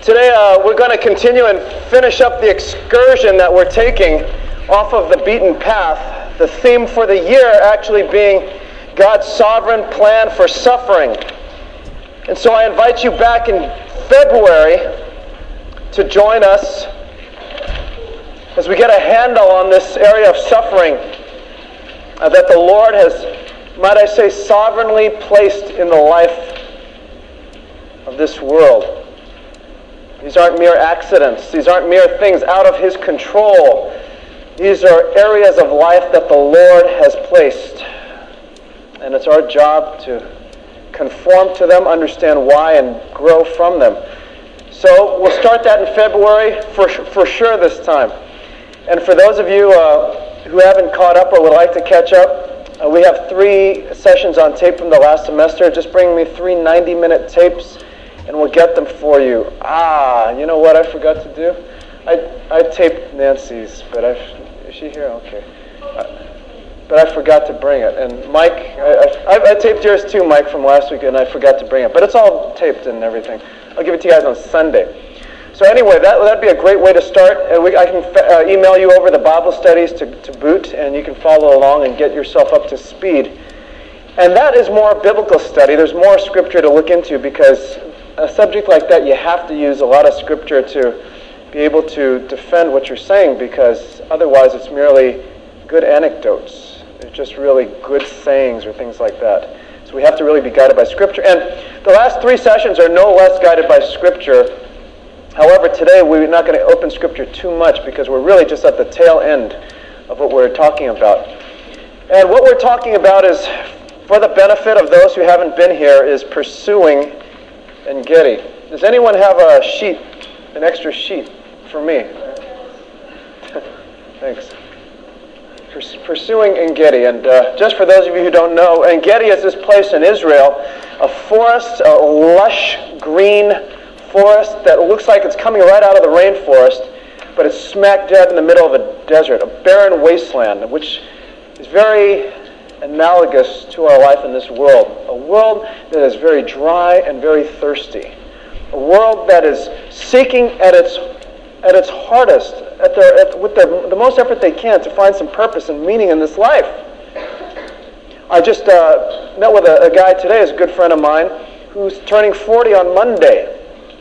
Today we're going to continue and finish up the excursion that we're taking off of the beaten path. The theme for the year actually being God's sovereign plan for suffering. And so I invite you back in February to join us as we get a handle on this area of suffering that the Lord has, might I say, sovereignly placed in the life of this world. These aren't mere accidents. These aren't mere things out of His control. These are areas of life that the Lord has placed. And it's our job to conform to them, understand why, and grow from them. So we'll start that in February for sure this time. And for those of you who haven't caught up or would like to catch up, we have 3 sessions on tape from the last semester. Just bring me 3 90-minute tapes, and we'll get them for you. You know what I forgot to do? I taped Nancy's, but is she here? Okay. But I forgot to bring it. And Mike, I taped yours too, Mike, from last week, and I forgot to bring it. But it's all taped and everything. I'll give it to you guys on Sunday. So anyway, that'd be a great way to start. And I can email you over the Bible studies to boot, and you can follow along and get yourself up to speed. And that is more biblical study. There's more scripture to look into, because a subject like that, you have to use a lot of scripture to be able to defend what you're saying, because otherwise it's merely good anecdotes. It's just really good sayings or things like that. So we have to really be guided by scripture. And the last 3 sessions are no less guided by scripture. However, today we're not going to open scripture too much, because we're really just at the tail end of what we're talking about. And what we're talking about is, for the benefit of those who haven't been here, is pursuing En-Gedi. Does anyone have a sheet, an extra sheet for me? Thanks. Pursuing En-Gedi. And just for those of you who don't know, En-Gedi is this place in Israel, a forest, a lush green forest that looks like it's coming right out of the rainforest, but it's smack dab in the middle of a desert, a barren wasteland, which is very analogous to our life in this world. A world that is very dry and very thirsty. A world that is seeking at its hardest, with the most effort they can, to find some purpose and meaning in this life. I just met with a guy today, who's a good friend of mine, who's turning 40 on Monday.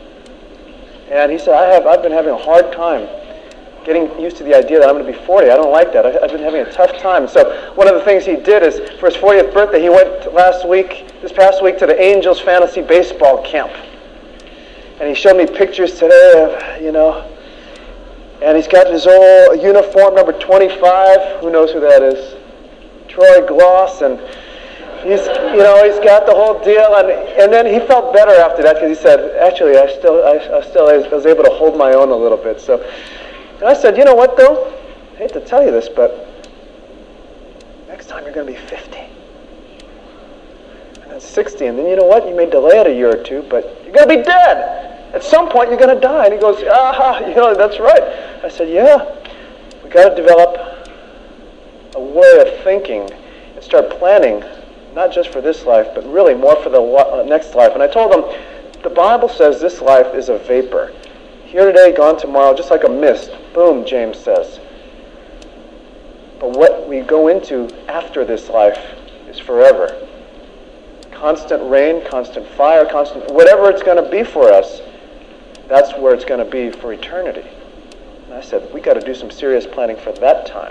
And he said, I've been having a hard time getting used to the idea that I'm going to be 40. I don't like that. I've been having a tough time. So one of the things he did is, for his 40th birthday, he went this past week, to the Angels fantasy baseball camp. And he showed me pictures today of, and he's got his old uniform, number 25. Who knows who that is? Troy Gloss. And he's got the whole deal. And then he felt better after that, because he said, actually, I was able to hold my own a little bit. So. And I said, you know what, though? I hate to tell you this, but next time you're going to be 50. And then 60. And then you know what? You may delay it a year or 2, but you're going to be dead. At some point, you're going to die. And he goes, that's right. I said, yeah. We've got to develop a way of thinking and start planning, not just for this life, but really more for the next life. And I told him, the Bible says this life is a vapor. Here today, gone tomorrow, just like a mist. Boom, James says. But what we go into after this life is forever. Constant rain, constant fire, constant whatever it's going to be for us, that's where it's going to be for eternity. And I said, we got to do some serious planning for that time.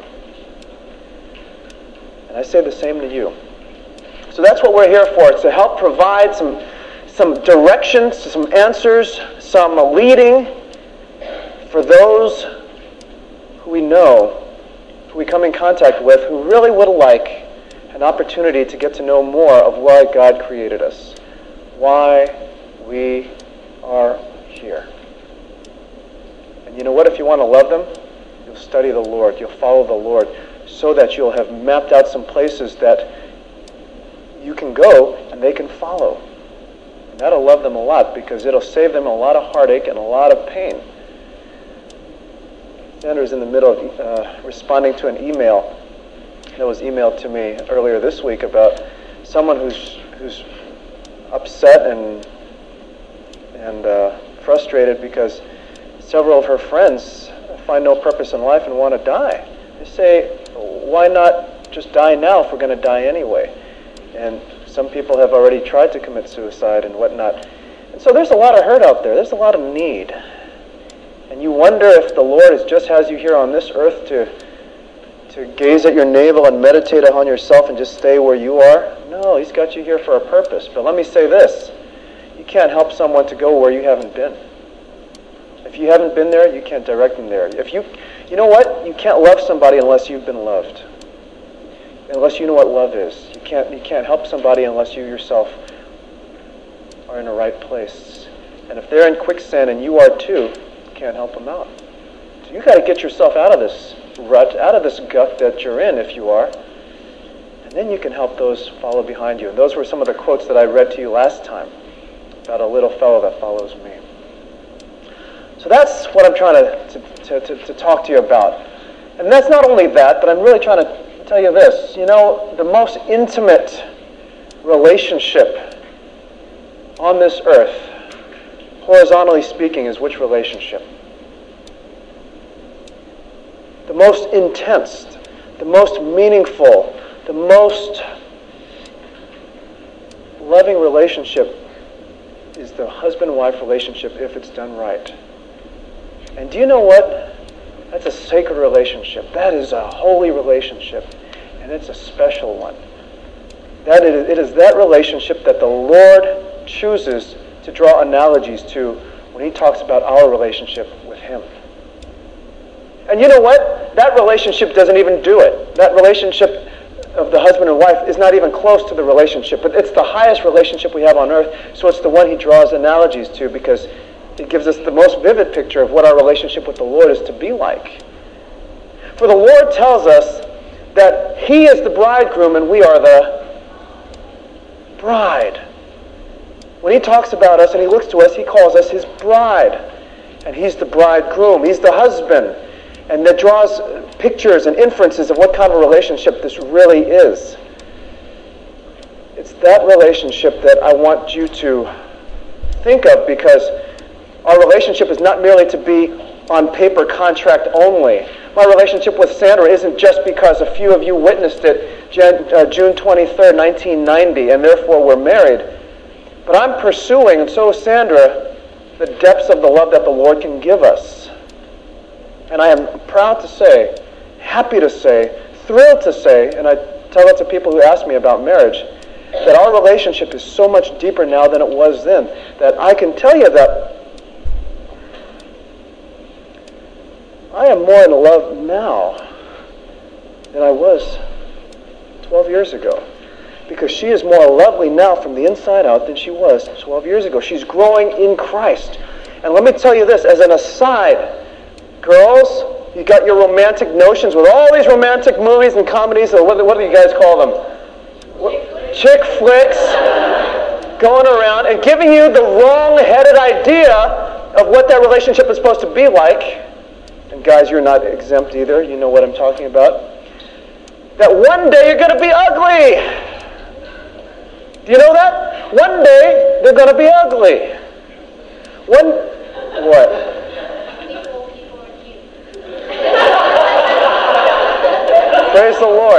And I say the same to you. So that's what we're here for, to help provide some directions, some answers, some leading for those who we know, who we come in contact with, who really would like an opportunity to get to know more of why God created us, why we are here. And you know what? If you want to love them, you'll study the Lord, you'll follow the Lord, so that you'll have mapped out some places that you can go and they can follow. And that'll love them a lot, because it'll save them a lot of heartache and a lot of pain. Sandra is in the middle of responding to an email that was emailed to me earlier this week about someone who's upset and frustrated because several of her friends find no purpose in life and want to die. They say, why not just die now if we're going to die anyway? And some people have already tried to commit suicide and whatnot. And so there's a lot of hurt out there. There's a lot of need. And you wonder if the Lord just has you here on this earth to gaze at your navel and meditate on yourself and just stay where you are. No, He's got you here for a purpose. But let me say this. You can't help someone to go where you haven't been. If you haven't been there, you can't direct them there. You know what? You can't love somebody unless you've been loved. Unless you know what love is. You can't help somebody unless you yourself are in the right place. And if they're in quicksand and you are too, you can't help them out. So you got to get yourself out of this rut, out of this gut that you're in, if you are. And then you can help those follow behind you. And those were some of the quotes that I read to you last time about a little fellow that follows me. So that's what I'm trying to talk to you about. And that's not only that, but I'm really trying to tell you this. You know, the most intimate relationship on this earth, horizontally speaking, is which relationship? The most intense, the most meaningful, the most loving relationship is the husband-wife relationship if it's done right. And do you know what? That's a sacred relationship. That is a holy relationship. And it's a special one. It is that relationship that the Lord chooses to draw analogies to when He talks about our relationship with Him. And you know what? That relationship doesn't even do it. That relationship of the husband and wife is not even close to the relationship. But it's the highest relationship we have on earth, so it's the one He draws analogies to because it gives us the most vivid picture of what our relationship with the Lord is to be like. For the Lord tells us that He is the bridegroom and we are the bride. When He talks about us and He looks to us, He calls us His bride. And He's the bridegroom. He's the husband. And that draws pictures and inferences of what kind of relationship this really is. It's that relationship that I want you to think of, because our relationship is not merely to be on paper contract only. My relationship with Sandra isn't just because a few of you witnessed it June 23rd, 1990, and therefore we're married. But I'm pursuing, and so is Sandra, the depths of the love that the Lord can give us. And I am proud to say, happy to say, thrilled to say, and I tell that to people who ask me about marriage, that our relationship is so much deeper now than it was then, that I can tell you that I am more in love now than I was 12 years ago. Because she is more lovely now from the inside out than she was 12 years ago. She's growing in Christ. And let me tell you this, as an aside, girls, you got your romantic notions with all these romantic movies and comedies, or what do you guys call them? Chick flicks going around and giving you the wrong-headed idea of what that relationship is supposed to be like. And guys, you're not exempt either. You know what I'm talking about. That one day you're going to be ugly. Do you know that? One day they're going to be ugly. What? Praise the Lord.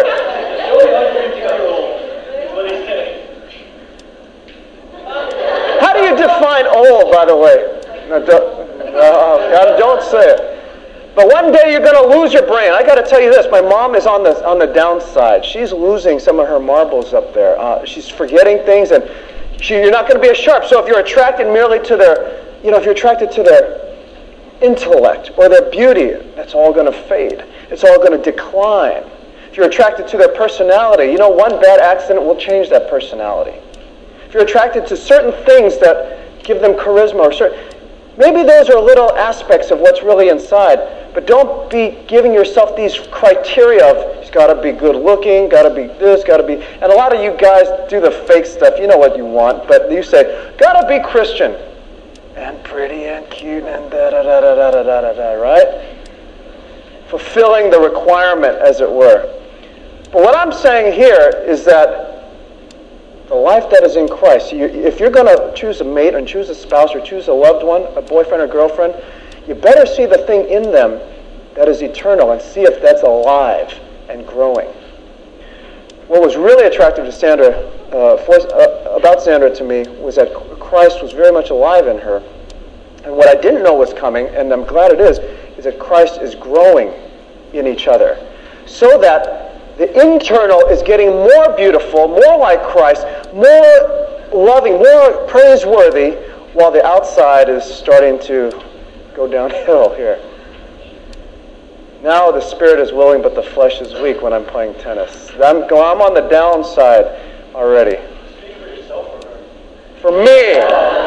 How do you define old, by the way? No, don't say it. But one day you're going to lose your brain. I got to tell you this. My mom is on the downside. She's losing some of her marbles up there. She's forgetting things, and you're not going to be as sharp. So if you're attracted merely to if you're attracted to their intellect or their beauty, that's all going to fade. It's all going to decline. If you're attracted to their personality, one bad accident will change that personality. If you're attracted to certain things that give them charisma or maybe those are little aspects of what's really inside. But don't be giving yourself these criteria of, he's got to be good looking, got to be this, got to be... And a lot of you guys do the fake stuff. You know what you want, but you say, got to be Christian. And pretty and cute and da-da-da-da-da-da-da-da, right? Fulfilling the requirement, as it were. But what I'm saying here is that the life that is in Christ. If you're going to choose a mate and choose a spouse or choose a loved one, a boyfriend or girlfriend, you better see the thing in them that is eternal and see if that's alive and growing. What was really attractive to Sandra, about Sandra to me, was that Christ was very much alive in her. And what I didn't know was coming, and I'm glad it is that Christ is growing in each other. So that the internal is getting more beautiful, more like Christ, more loving, more praiseworthy, while the outside is starting to go downhill here. Now the spirit is willing, but the flesh is weak when I'm playing tennis. I'm on the downside already. Speak for yourself or her? For me.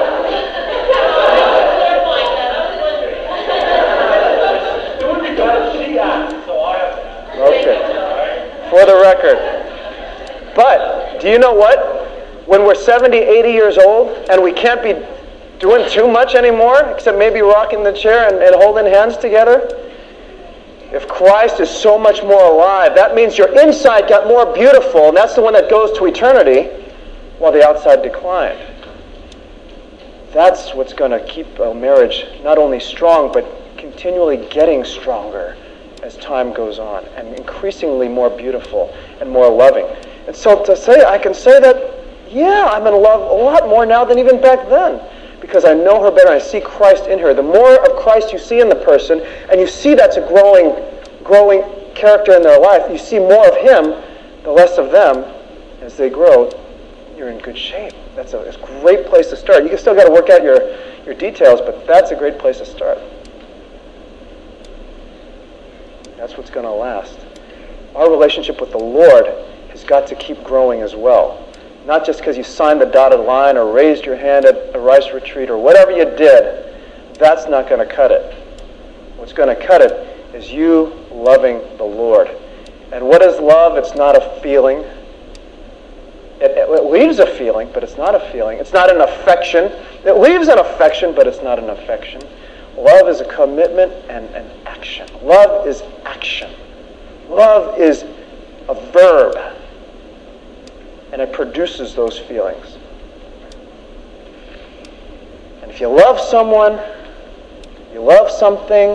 Okay. For the record. But, do you know what? When we're 70, 80 years old, and we can't be doing too much anymore, except maybe rocking the chair and holding hands together, if Christ is so much more alive, that means your inside got more beautiful, and that's the one that goes to eternity, while the outside declined. That's what's going to keep a marriage not only strong, but continually getting stronger as time goes on, and increasingly more beautiful and more loving. And so I can say that, yeah, I'm in love a lot more now than even back then, because I know her better and I see Christ in her. The more of Christ you see in the person, and you see that's a growing character in their life, you see more of him, the less of them. As they grow, you're in good shape. That's a great place to start. You still got to work out your details, but that's a great place to start. That's what's going to last. Our relationship with the Lord has got to keep growing as well. Not just because you signed the dotted line or raised your hand at a rice retreat or whatever you did. That's not going to cut it. What's going to cut it is you loving the Lord. And what is love? It's not a feeling. It leaves a feeling, but it's not a feeling. It's not an affection. It leaves an affection, but it's not an affection. Love is a commitment and an action. Love is action. Love is a verb. And it produces those feelings. And if you love someone, you love something,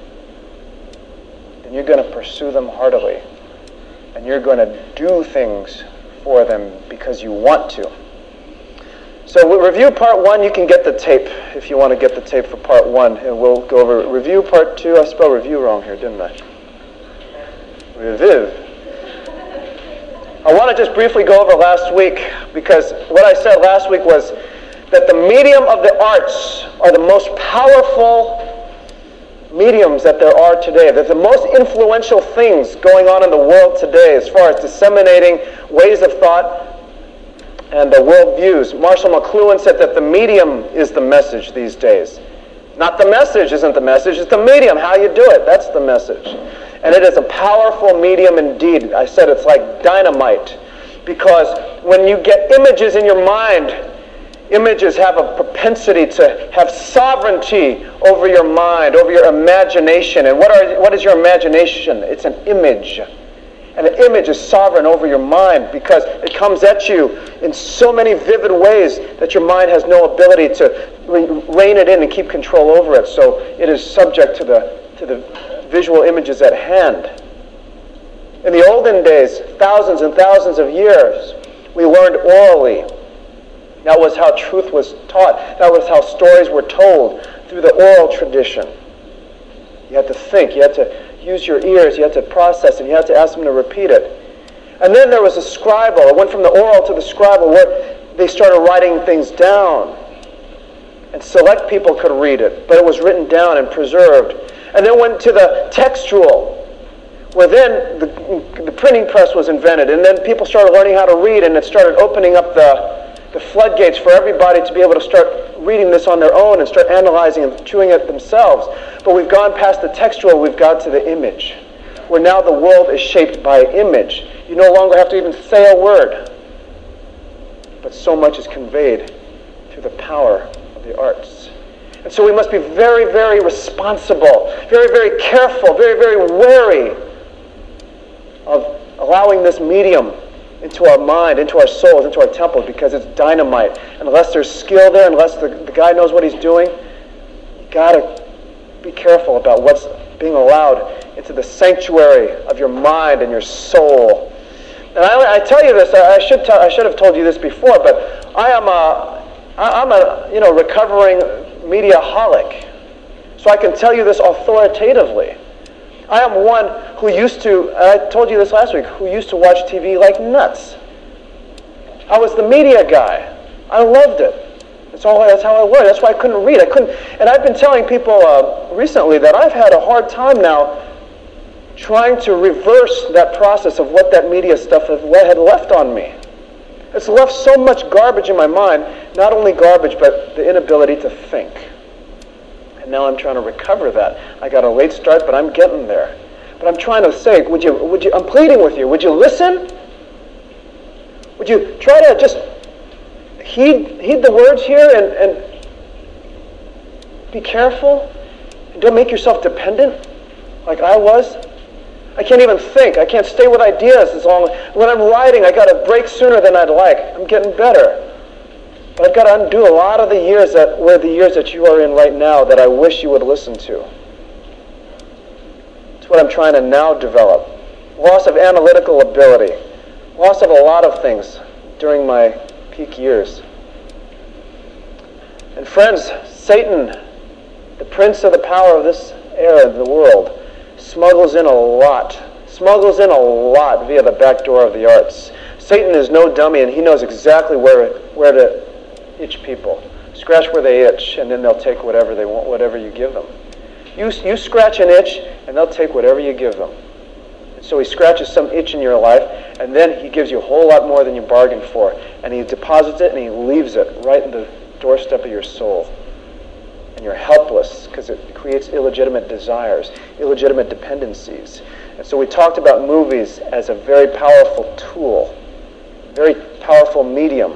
then you're going to pursue them heartily. And you're going to do things for them because you want to. So we'll review part 1. You can get the tape if you want to get the tape for part 1. And we'll go over review part 2. I spelled review wrong here, didn't I? Reviv. I want to just briefly go over last week, because what I said last week was that the medium of the arts are the most powerful mediums that there are today. They're the most influential things going on in the world today as far as disseminating ways of thought and the world views. Marshall McLuhan said that the medium is the message these days. Not the message isn't the message, it's the medium, how you do it. That's the message. And it is a powerful medium indeed. I said it's like dynamite, because when you get images in your mind, images have a propensity to have sovereignty over your mind, over your imagination. And what is your imagination? It's an image. And an image is sovereign over your mind because it comes at you in so many vivid ways that your mind has no ability to rein it in and keep control over it. So it is subject to the visual images at hand. In the olden days, thousands and thousands of years, we learned orally. That was how truth was taught. That was how stories were told, through the oral tradition. You had to think, you had to use your ears, you had to process it, you had to ask them to repeat it. And then there was a scribal. It went from the oral to the scribal, where they started writing things down. And select people could read it, but it was written down and preserved. And then went to the textual, where then the printing press was invented, and then people started learning how to read, and it started opening up the floodgates for everybody to be able to start reading this on their own and start analyzing and chewing it themselves. But we've gone past the textual, we've got to the image, where now the world is shaped by image. You no longer have to even say a word, but so much is conveyed through the power of the arts. And so we must be very, very responsible, very, very careful, very, very wary of allowing this medium into our mind, into our souls, into our temples, because it's dynamite. Unless there's skill there, unless the guy knows what he's doing, you got to be careful about what's being allowed into the sanctuary of your mind and your soul. And I tell you this, I should have told you this before, but I'm a recovering mediaholic. So I can tell you this authoritatively. I am one who used to, I told you this last week, who used to watch TV like nuts. I was the media guy. I loved it. That's how I was. That's why I couldn't read. And I've been telling people recently that I've had a hard time now trying to reverse that process of what that media stuff had left on me. It's left so much garbage in my mind, not only garbage, but the inability to think. And now I'm trying to recover that. I got a late start, but I'm getting there. But I'm trying to say, would you? I'm pleading with you. Would you listen? Would you try to just heed the words here and be careful? And don't make yourself dependent like I was. I can't even think. I can't stay with ideas as long. When I'm writing, I got to break sooner than I'd like. I'm getting better. But I've got to undo a lot of the years that were the years that you are in right now that I wish you would listen to. It's what I'm trying to now develop. Loss of analytical ability. Loss of a lot of things during my peak years. And friends, Satan, the prince of the power of this era of the world, smuggles in a lot via the back door of the arts. Satan is no dummy, and he knows exactly where to itch people. Scratch where they itch, and then they'll take whatever they want, whatever you give them. You scratch an itch, and they'll take whatever you give them. And so he scratches some itch in your life, and then he gives you a whole lot more than you bargained for. And he deposits it, and he leaves it right in the doorstep of your soul. And you're helpless because it creates illegitimate desires, illegitimate dependencies. And so we talked about movies as a very powerful tool, very powerful medium.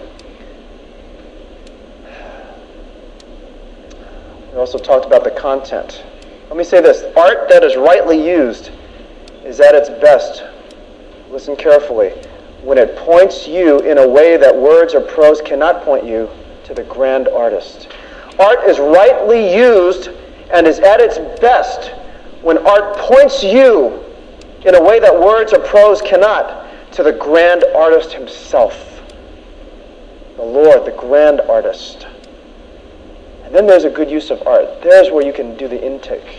We also talked about the content. Let me say this. Art that is rightly used is at its best. Listen carefully. When it points you in a way that words or prose cannot point you to the grand artist. Art is rightly used and is at its best when art points you in a way that words or prose cannot to the grand artist himself. The Lord, the grand artist. And then there's a good use of art. There's where you can do the intake.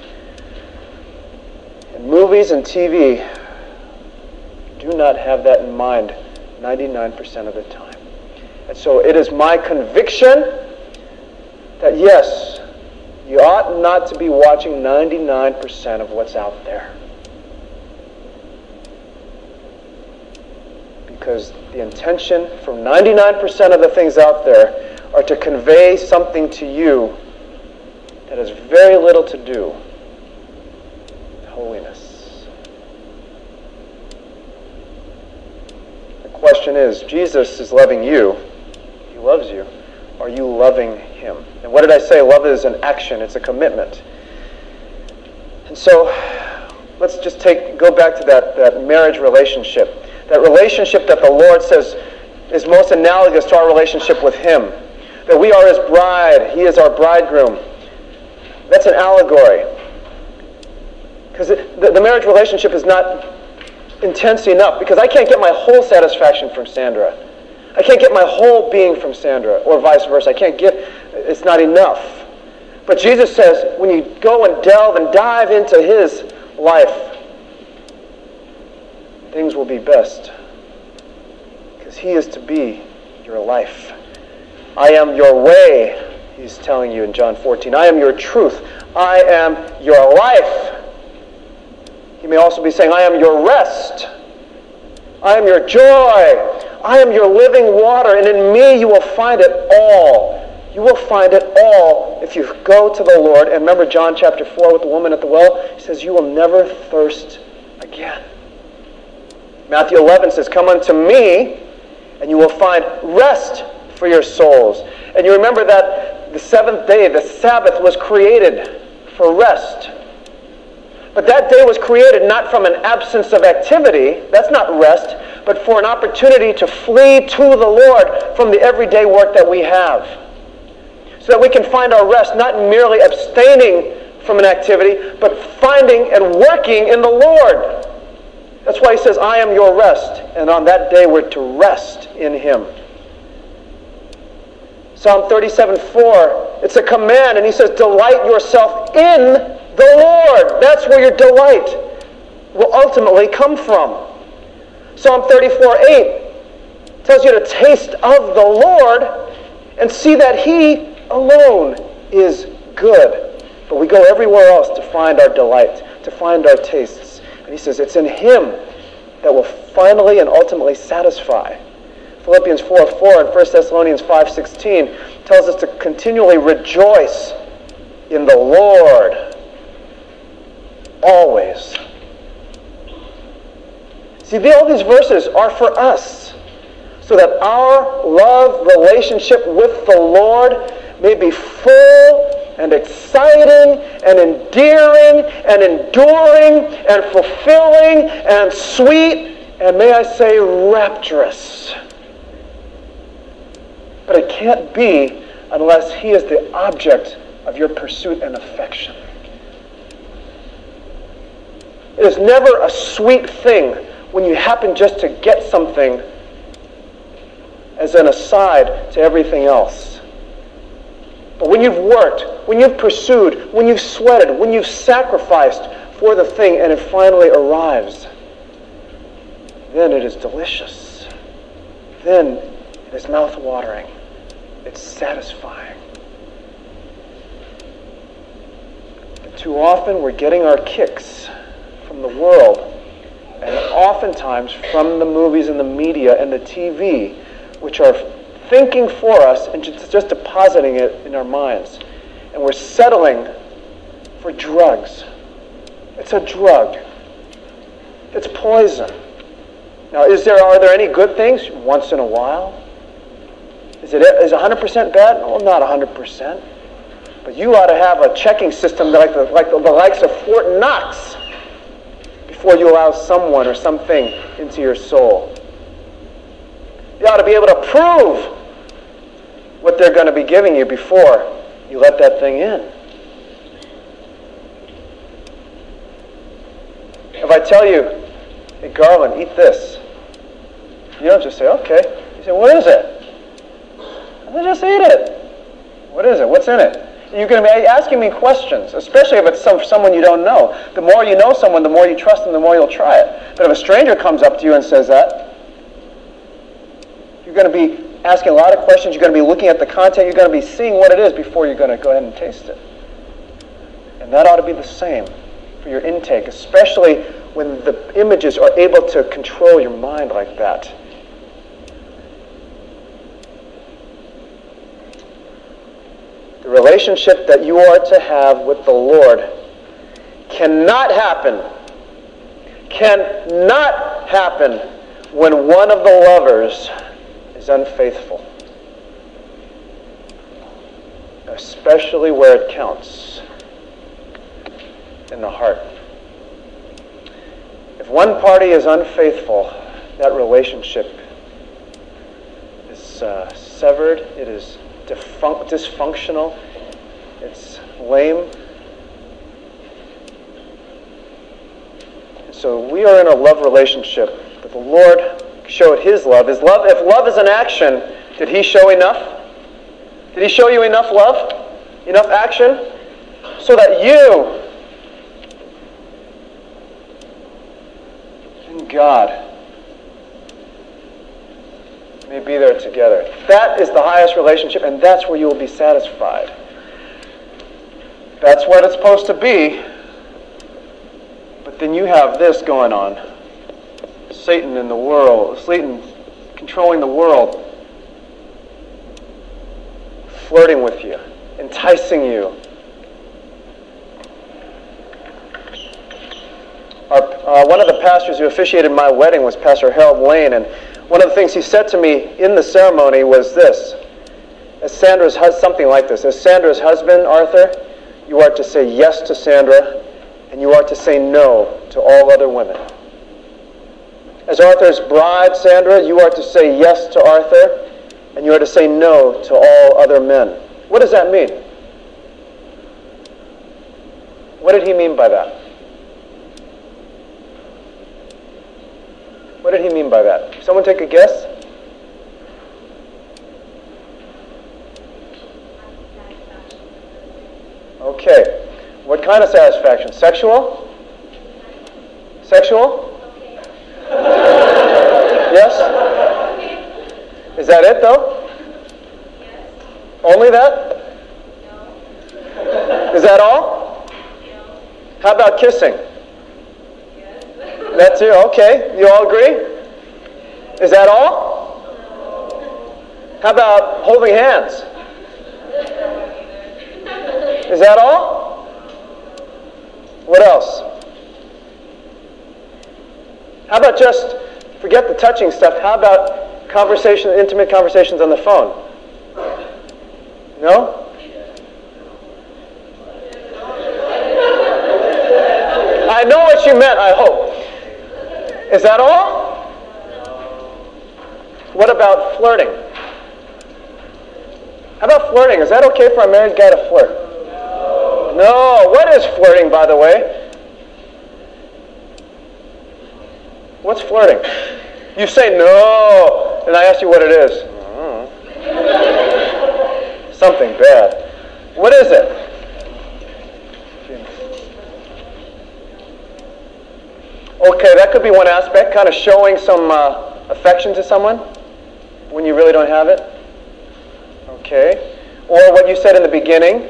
And movies and TV do not have that in mind 99% of the time. And so it is my conviction that yes, you ought not to be watching 99% of what's out there. Because the intention from 99% of the things out there are to convey something to you that has very little to do with holiness. The question is, Jesus is loving you. He loves you. Are you loving him? And what did I say? Love is an action. It's a commitment. And so let's just go back to that marriage relationship. That relationship that the Lord says is most analogous to our relationship with him. That we are his bride. He is our bridegroom. That's an allegory. Because the marriage relationship is not intense enough. Because I can't get my whole satisfaction from Sandra. I can't get my whole being from Sandra, or vice versa. It's not enough. But Jesus says, when you go and delve and dive into his life, things will be best. Because he is to be your life. I am your way, he's telling you in John 14. I am your truth. I am your life. He may also be saying, I am your rest. I am your joy. I am your living water, and in me you will find it all. You will find it all if you go to the Lord. And remember John chapter 4 with the woman at the well? He says, you will never thirst again. Matthew 11 says, come unto me, and you will find rest for your souls. And you remember that the seventh day, the Sabbath, was created for rest. But that day was created not from an absence of activity. That's not rest. but for an opportunity to flee to the Lord from the everyday work that we have. So that we can find our rest, not merely abstaining from an activity, but finding and working in the Lord. That's why he says, I am your rest. And on that day we're to rest in him. Psalm 37:4, it's a command, and he says, delight yourself in the Lord. That's where your delight will ultimately come from. Psalm 34:8 tells you to taste of the Lord and see that he alone is good. But we go everywhere else to find our delight, to find our tastes. And he says it's in him that will finally and ultimately satisfy. Philippians 4:4 and 1 Thessalonians 5:16 tells us to continually rejoice in the Lord always. See, all these verses are for us, so that our love relationship with the Lord may be full and exciting and endearing and enduring and fulfilling and sweet and, may I say, rapturous. But it can't be unless he is the object of your pursuit and affection. It is never a sweet thing when you happen just to get something as an aside to everything else. But when you've worked, when you've pursued, when you've sweated, when you've sacrificed for the thing and it finally arrives, then it is delicious. Then it is mouth-watering. It's satisfying. And too often we're getting our kicks from the world, and oftentimes from the movies and the media and the TV, which are thinking for us and just depositing it in our minds. And we're settling for drugs. It's a drug. It's poison. Now, are there any good things? Once in a while. Is 100% bad? No, not 100%. But you ought to have a checking system like the likes of Fort Knox before you allow someone or something into your soul. You ought to be able to prove what they're going to be giving you before you let that thing in. If I tell you, hey, Garland, eat this, you don't just say, okay. You say, what is it? I just eat it. What is it? What's in it? You're going to be asking me questions, especially if it's someone you don't know. The more you know someone, the more you trust them, the more you'll try it. But if a stranger comes up to you and says that, you're going to be asking a lot of questions. You're going to be looking at the content. You're going to be seeing what it is before you're going to go ahead and taste it. And that ought to be the same for your intake, especially when the images are able to control your mind like that. The relationship that you are to have with the Lord cannot happen when one of the lovers is unfaithful, especially where it counts, in the heart. If one party is unfaithful, that relationship is severed, it is dysfunctional, it's lame. So we are in a love relationship, but the Lord showed his love. If love is an action, did he show enough? Did he show you enough love? Enough action? So that you and God may be there together. That is the highest relationship, and that's where you will be satisfied. That's what it's supposed to be. But then you have this going on. Satan in the world, Satan controlling the world, flirting with you, enticing you. One of the pastors who officiated my wedding was Pastor Harold Lane, and one of the things he said to me in the ceremony was this. Something like this. As Sandra's husband, Arthur, you are to say yes to Sandra, and you are to say no to all other women. As Arthur's bride, Sandra, you are to say yes to Arthur, and you are to say no to all other men. What does that mean? What did he mean by that? What did he mean by that? Someone take a guess? Okay. What kind of satisfaction? Sexual? Sexual? Yes? Is that it, though? Only that? Is that all? How about kissing? That too? Okay. You all agree? Is that all? How about holding hands? Is that all? What else? How about just, forget the touching stuff, how about conversation, intimate conversations on the phone? No? I know what you meant, I hope. Is that all? What about flirting? How about flirting? Is that okay for a married guy to flirt? No. What is flirting, by the way? What's flirting? You say no, and I ask you what it is. Something bad. What is it? Okay, that could be one aspect, kind of showing some affection to someone when you really don't have it. Okay. Or what you said in the beginning,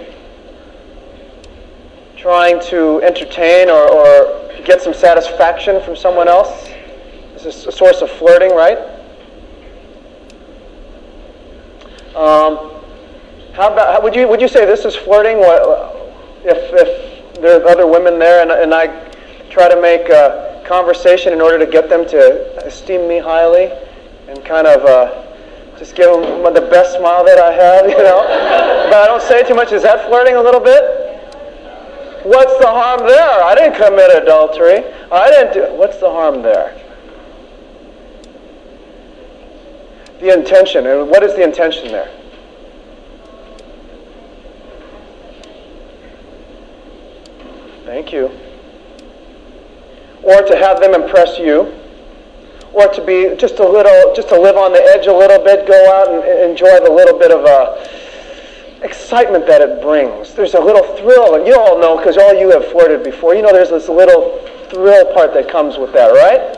trying to entertain or get some satisfaction from someone else. This is a source of flirting, right? Would you say this is flirting? If there are other women there and I try to make a conversation in order to get them to esteem me highly and kind of just give them the best smile that I have, but I don't say too much. Is that flirting a little bit? What's the harm there? I didn't commit adultery. I didn't do. What's the harm there? The intention. And what is the intention there? Thank you. Or to have them impress you. Or to be just to live on the edge a little bit, go out and enjoy the little bit of excitement that it brings. There's a little thrill, and you all know, because all you have flirted before, there's this little thrill part that comes with that, right?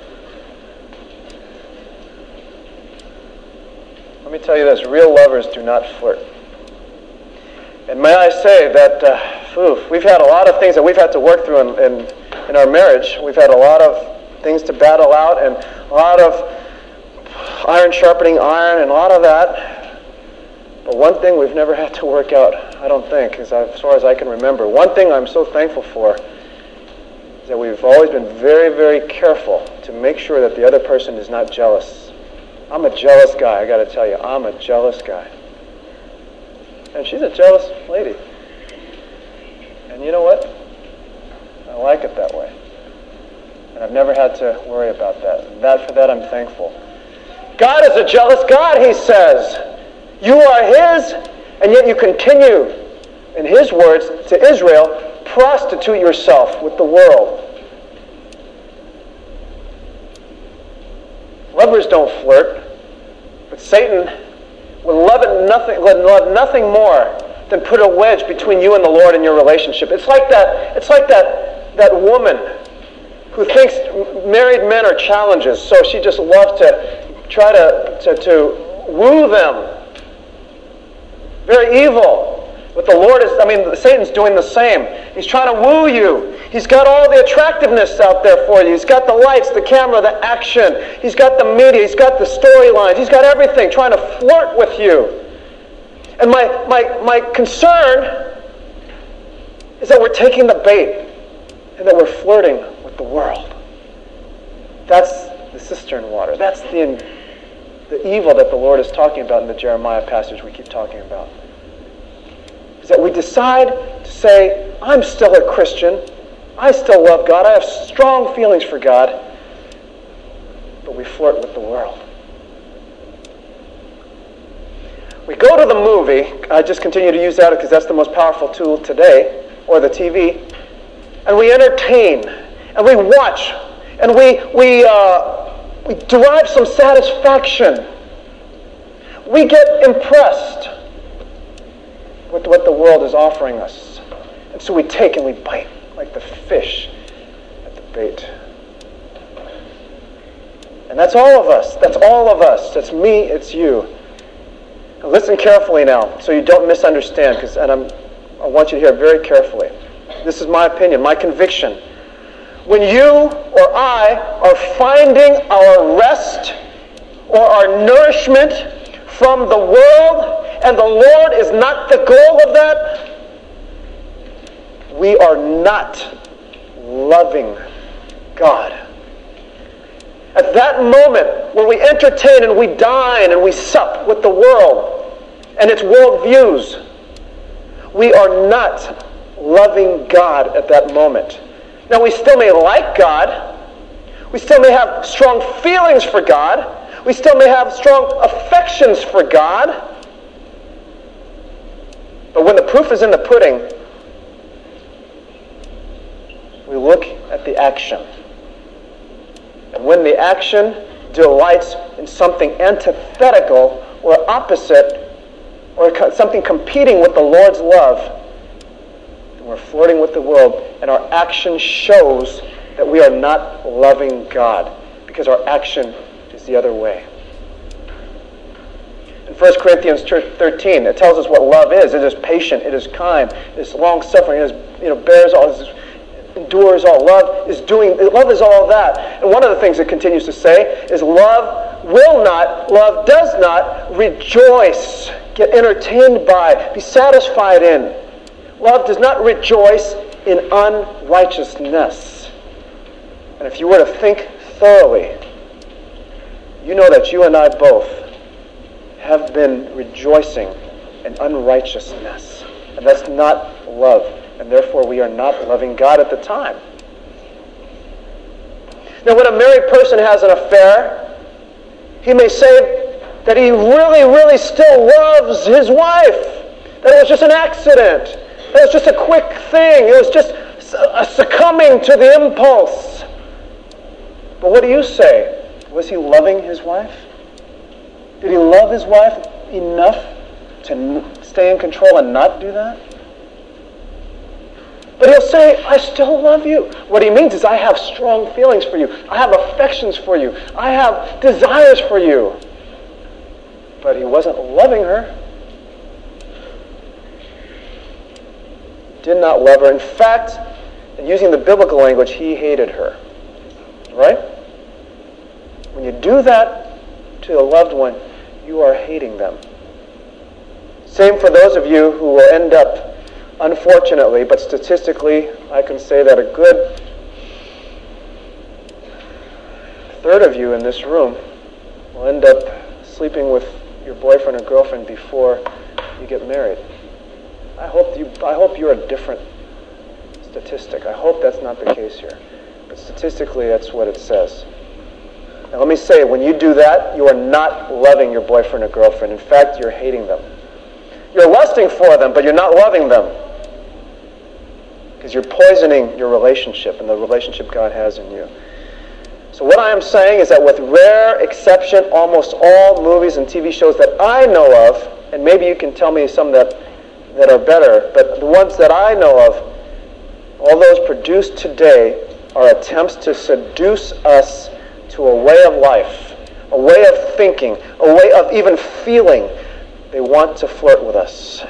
Let me tell you this, real lovers do not flirt. And may I say that we've had a lot of things that we've had to work through in our marriage. We've had a lot of things to battle out, and a lot of iron sharpening iron, and a lot of that. But one thing we've never had to work out, I don't think, as far as I can remember. One thing I'm so thankful for is that we've always been very, very careful to make sure that the other person is not jealous. I'm a jealous guy, I got to tell you. I'm a jealous guy. And she's a jealous lady. And you know what? I like it that way. And I've never had to worry about that. And for that I'm thankful. God is a jealous God, he says. You are his, and yet you continue, in his words to Israel, prostitute yourself with the world. Lovers don't flirt, but Satan would love nothing more than put a wedge between you and the Lord in your relationship. It's like that woman who thinks married men are challenges, so she just loves to try to woo them. Very evil. But the Lord Satan's doing the same. He's trying to woo you. He's got all the attractiveness out there for you. He's got the lights, the camera, the action. He's got the media. He's got the storylines. He's got everything trying to flirt with you. And my concern is that we're taking the bait and that we're flirting with the world. That's the cistern water. That's the evil that the Lord is talking about in the Jeremiah passage we keep talking about. Is that we decide to say, I'm still a Christian. I still love God. I have strong feelings for God. we flirt with the world. We go to the movie, I just continue to use that because that's the most powerful tool today, or the TV, and we entertain, and we watch, and we derive some satisfaction. We get impressed with what the world is offering us. And so we take and we bite like the fish at the bait. And that's all of us. That's all of us. That's me, it's you. Now listen carefully now so you don't misunderstand, I want you to hear very carefully. This is my opinion, my conviction. When you or I are finding our rest or our nourishment from the world, and the Lord is not the goal of that, we are not loving God. At that moment when we entertain and we dine and we sup with the world and its worldviews, we are not loving God at that moment. Now, we still may like God. We still may have strong feelings for God. We still may have strong affections for God. But when the proof is in the pudding, we look at the action. And when the action delights in something antithetical or opposite, or something competing with the Lord's love, then we're flirting with the world, and our action shows that we are not loving God, because our action is the other way. In 1 Corinthians 13, it tells us what love is. It is patient, it is kind, it is long-suffering, it is, bears all, it endures all. Love is all of that. And one of the things it continues to say is love does not rejoice, get entertained by, be satisfied in. Love does not rejoice in unrighteousness. And if you were to think thoroughly, you know that you and I both have been rejoicing in unrighteousness. And that's not love. And therefore we are not loving God at the time. Now, when a married person has an affair, he may say that he really, really still loves his wife. That it was just an accident. That it was just a quick thing. It was just a succumbing to the impulse. But what do you say? Was he loving his wife? Did he love his wife enough to stay in control and not do that? But he'll say, I still love you. What he means is, I have strong feelings for you. I have affections for you. I have desires for you. But he wasn't loving her. Did not love her. In fact, using the biblical language, he hated her. Right? When you do that to a loved one, you are hating them. Same for those of you who will end up, unfortunately, but statistically, I can say that a good third of you in this room will end up sleeping with your boyfriend or girlfriend before you get married. I hope you're a different statistic. I hope that's not the case here. But statistically, that's what it says. Now let me say, when you do that, you are not loving your boyfriend or girlfriend. In fact, you're hating them. You're lusting for them, but you're not loving them. Because you're poisoning your relationship and the relationship God has in you. So what I am saying is that with rare exception, almost all movies and TV shows that I know of, and maybe you can tell me some that are better, but the ones that I know of, all those produced today are attempts to seduce us to a way of life, a way of thinking, a way of even feeling. They want to flirt with us.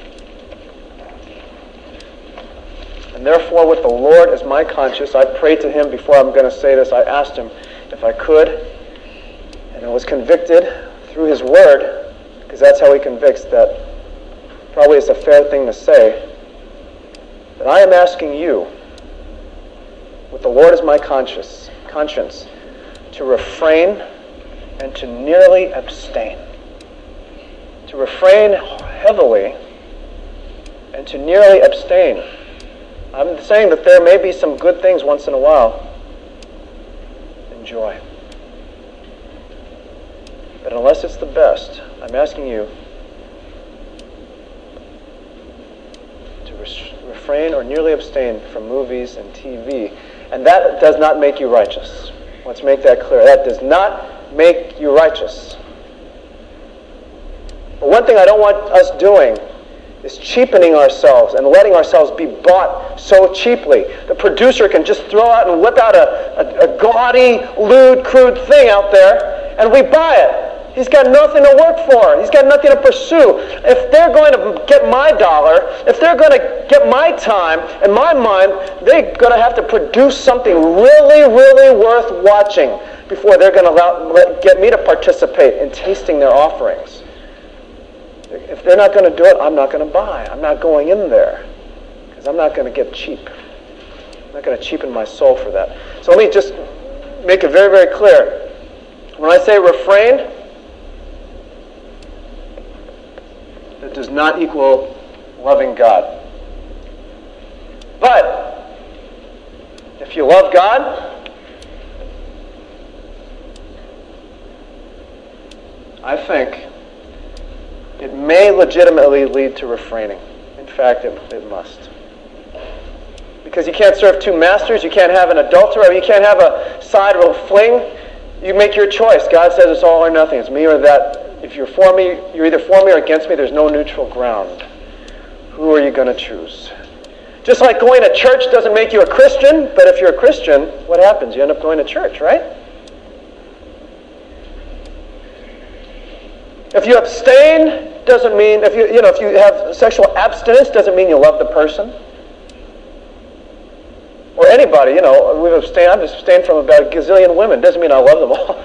And therefore, with the Lord as my conscience, I prayed to Him before I'm going to say this. I asked Him if I could, and I was convicted through His Word, because that's how He convicts, that probably is a fair thing to say, that I am asking you, with the Lord as my conscience, to refrain and to nearly abstain. To refrain heavily and to nearly abstain. I'm saying that there may be some good things once in a while. Enjoy. and unless it's the best, I'm asking you to refrain or nearly abstain from movies and TV. And that does not make you righteous. Let's make that clear. That does not make you righteous. But one thing I don't want us doing is cheapening ourselves and letting ourselves be bought so cheaply. The producer can just throw out and whip out a gaudy, lewd, crude thing out there, and we buy it. He's got nothing to work for. He's got nothing to pursue. If they're going to get my dollar, if they're going to get my time and my mind, they're going to have to produce something really, really worth watching before they're going to get me to participate in tasting their offerings. If they're not going to do it, I'm not going to buy. I'm not going in there because I'm not going to get cheap. I'm not going to cheapen my soul for that. So let me just make it very, very clear. When I say refrain, that does not equal loving God. But if you love God, I think it may legitimately lead to refraining. In fact, it must. Because you can't serve two masters, you can't have an adulterer, you can't have a side fling. You make your choice. God says it's all or nothing. It's me or that. If you're for me, you're either for me or against me. There's no neutral ground. Who are you going to choose? Just like going to church doesn't make you a Christian, but if you're a Christian, what happens? You end up going to church, right? If you abstain, doesn't mean if you have sexual abstinence, doesn't mean you love the person. Or anybody, I've abstained from about a gazillion women. Doesn't mean I love them all.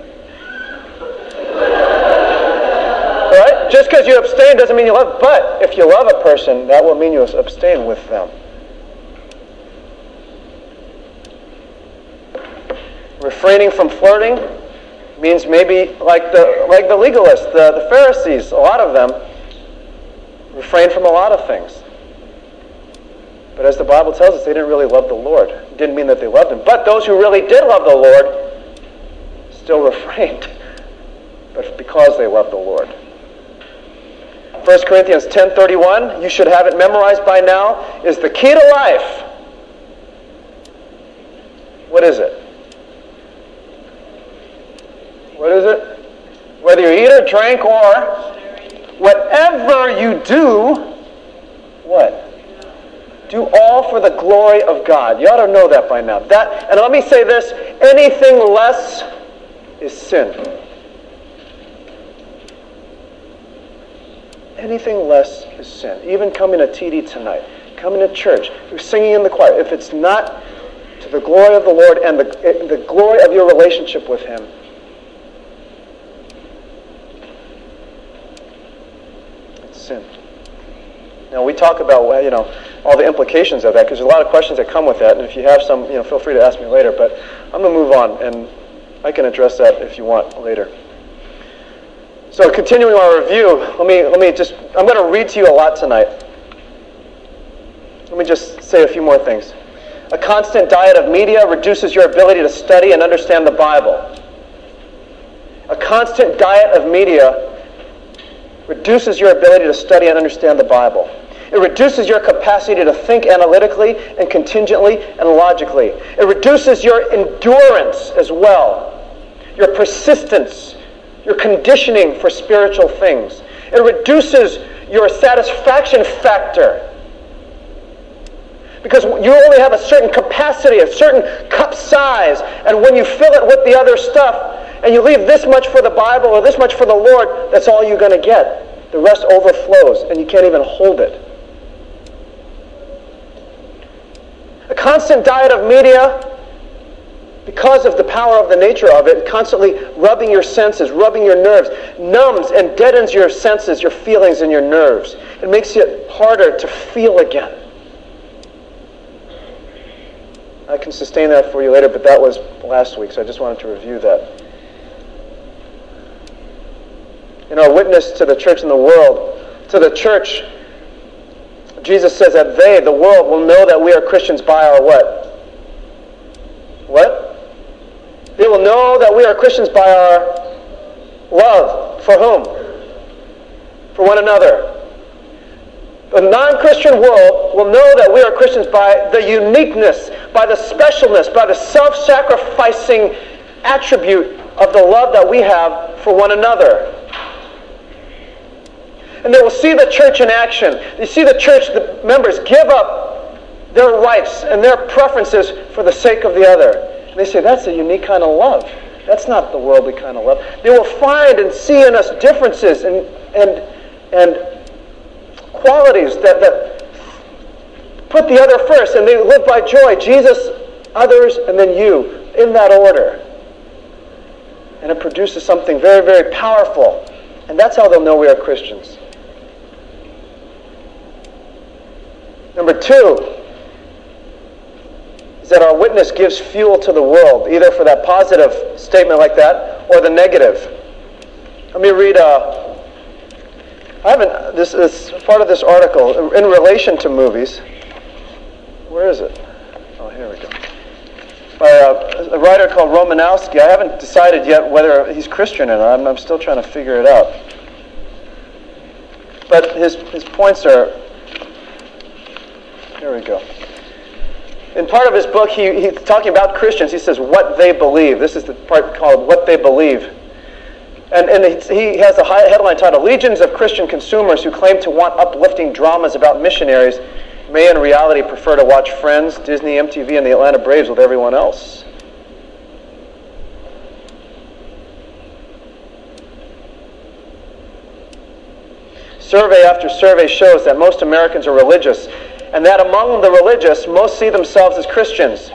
Right? Just because you abstain doesn't mean you love. But if you love a person, that will mean you abstain with them. Refraining from flirting means maybe like the legalists, the Pharisees, a lot of them refrain from a lot of things. But as the Bible tells us, they didn't really love the Lord. It didn't mean that they loved Him. But those who really did love the Lord still refrained, but because they loved the Lord. 1 Corinthians 10:31, you should have it memorized by now, is the key to life. What is it? What is it? Whether you eat or drink or whatever you do, what? Do all for the glory of God. You ought to know that by now. And let me say this, anything less is sin. Anything less is sin. Even coming to TD tonight, coming to church, you're singing in the choir. If it's not to the glory of the Lord and the glory of your relationship with Him, it's sin. Now we talk about all the implications of that because there's a lot of questions that come with that, and if you have some, feel free to ask me later. But I'm going to move on, and I can address that if you want later. So continuing our review, let me just, I'm going to read to you a lot tonight. Let me just say a few more things. A constant diet of media reduces your ability to study and understand the Bible. A constant diet of media reduces your ability to study and understand the Bible. It reduces your capacity to think analytically and contingently and logically. It reduces your endurance as well, your persistence, your conditioning for spiritual things. It reduces your satisfaction factor because you only have a certain capacity, a certain cup size, and when you fill it with the other stuff and you leave this much for the Bible or this much for the Lord, that's all you're going to get. The rest overflows and you can't even hold it. A constant diet of media, because of the power of the nature of it, constantly rubbing your senses, rubbing your nerves, numbs and deadens your senses, your feelings, and your nerves. It makes it harder to feel again. I can sustain that for you later, but that was last week, so I just wanted to review that. In our witness to the church in the world, to the church, Jesus says that they, the world, will know that we are Christians by our what? What? They will know that we are Christians by our Love. For whom? For one another. The non-Christian world will know that we are Christians by the uniqueness, by the specialness, by the self-sacrificing attribute of the love that we have for one another. And they will see the church in action. They see the church, the members, give up their rights and their preferences for the sake of the other. And they say, that's a unique kind of love. That's not the worldly kind of love. They will find and see in us differences and qualities that put the other first, and they live by joy. Jesus, others, and then you, in that order. And it produces something very, very powerful. And that's how they'll know we are Christians. Number 2 is that our witness gives fuel to the world, either for that positive statement like that or the negative. Let me read this is part of this article in relation to movies. Where is it? Oh, here we go. By a writer called Romanowski. I haven't decided yet whether he's Christian or not. I'm still trying to figure it out. But his points are... Here we go. In part of his book, he's talking about Christians. He says, what they believe. This is the part called What They Believe. And he has a headline titled, Legions of Christian Consumers Who Claim to Want Uplifting Dramas About Missionaries May in Reality Prefer to Watch Friends, Disney, MTV, and the Atlanta Braves with everyone else. Survey after survey shows that most Americans are religious, and that among the religious, most see themselves as Christians.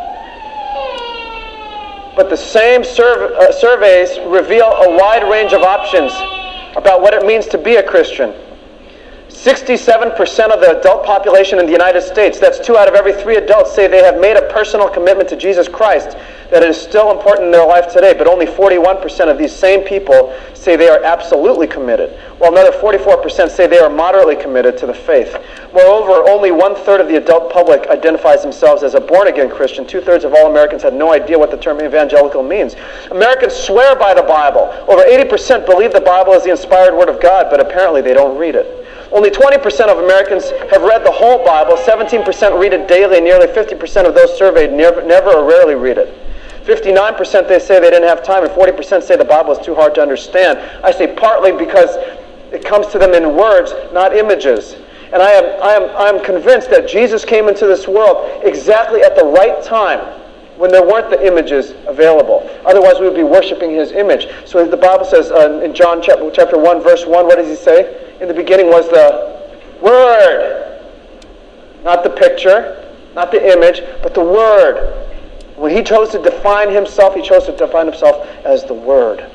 But the same surveys reveal a wide range of options about what it means to be a Christian. 67% of the adult population in the United States, that's 2 out of every 3 adults, say they have made a personal commitment to Jesus Christ, that it is still important in their life today, but only 41% of these same people say they are absolutely committed, while another 44% say they are moderately committed to the faith. Moreover, only 1/3 of the adult public identifies themselves as a born-again Christian. 2/3 of all Americans have no idea what the term evangelical means. Americans swear by the Bible. Over 80% believe the Bible is the inspired Word of God, but apparently they don't read it. Only 20% of Americans have read the whole Bible, 17% read it daily, and nearly 50% of those surveyed never or rarely read it. 59% they say they didn't have time, and 40% say the Bible is too hard to understand. I say partly because it comes to them in words, not images. And I am convinced that Jesus came into this world exactly at the right time, when there weren't the images available. Otherwise, we would be worshiping his image. So the Bible says in John chapter 1, verse 1, what does he say? In the beginning was the Word. Not the picture, not the image, but the Word. When he chose to define himself, he chose to define himself as the Word.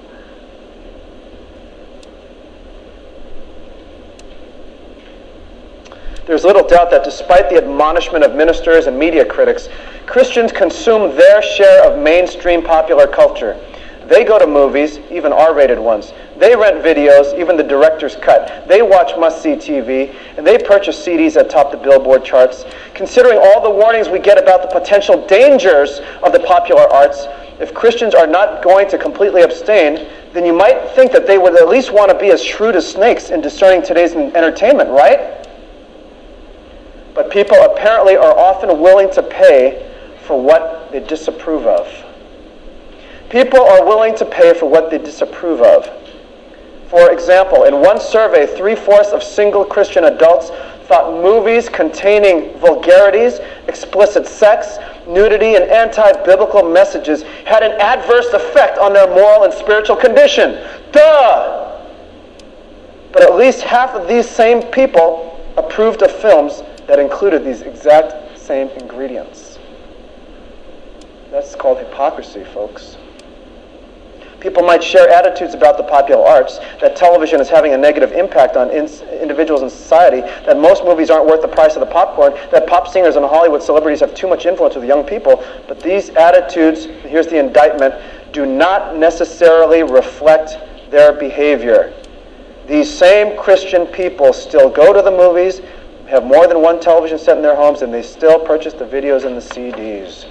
There's little doubt that despite the admonishment of ministers and media critics, Christians consume their share of mainstream popular culture. They go to movies, even R-rated ones. They rent videos, even the director's cut. They watch must-see TV, and they purchase CDs that top the Billboard charts. Considering all the warnings we get about the potential dangers of the popular arts, if Christians are not going to completely abstain, then you might think that they would at least want to be as shrewd as snakes in discerning today's entertainment, right? But people apparently are often willing to pay for what they disapprove of. People are willing to pay for what they disapprove of. For example, in one survey, 3/4 of single Christian adults thought movies containing vulgarities, explicit sex, nudity, and anti-biblical messages had an adverse effect on their moral and spiritual condition. Duh! But at least half of these same people approved of films that included these exact same ingredients. That's called hypocrisy, folks. People might share attitudes about the popular arts, that television is having a negative impact on individuals in society, that most movies aren't worth the price of the popcorn, that pop singers and Hollywood celebrities have too much influence with young people. But these attitudes, here's the indictment, do not necessarily reflect their behavior. These same Christian people still go to the movies, have more than one television set in their homes, and they still purchase the videos and the CDs.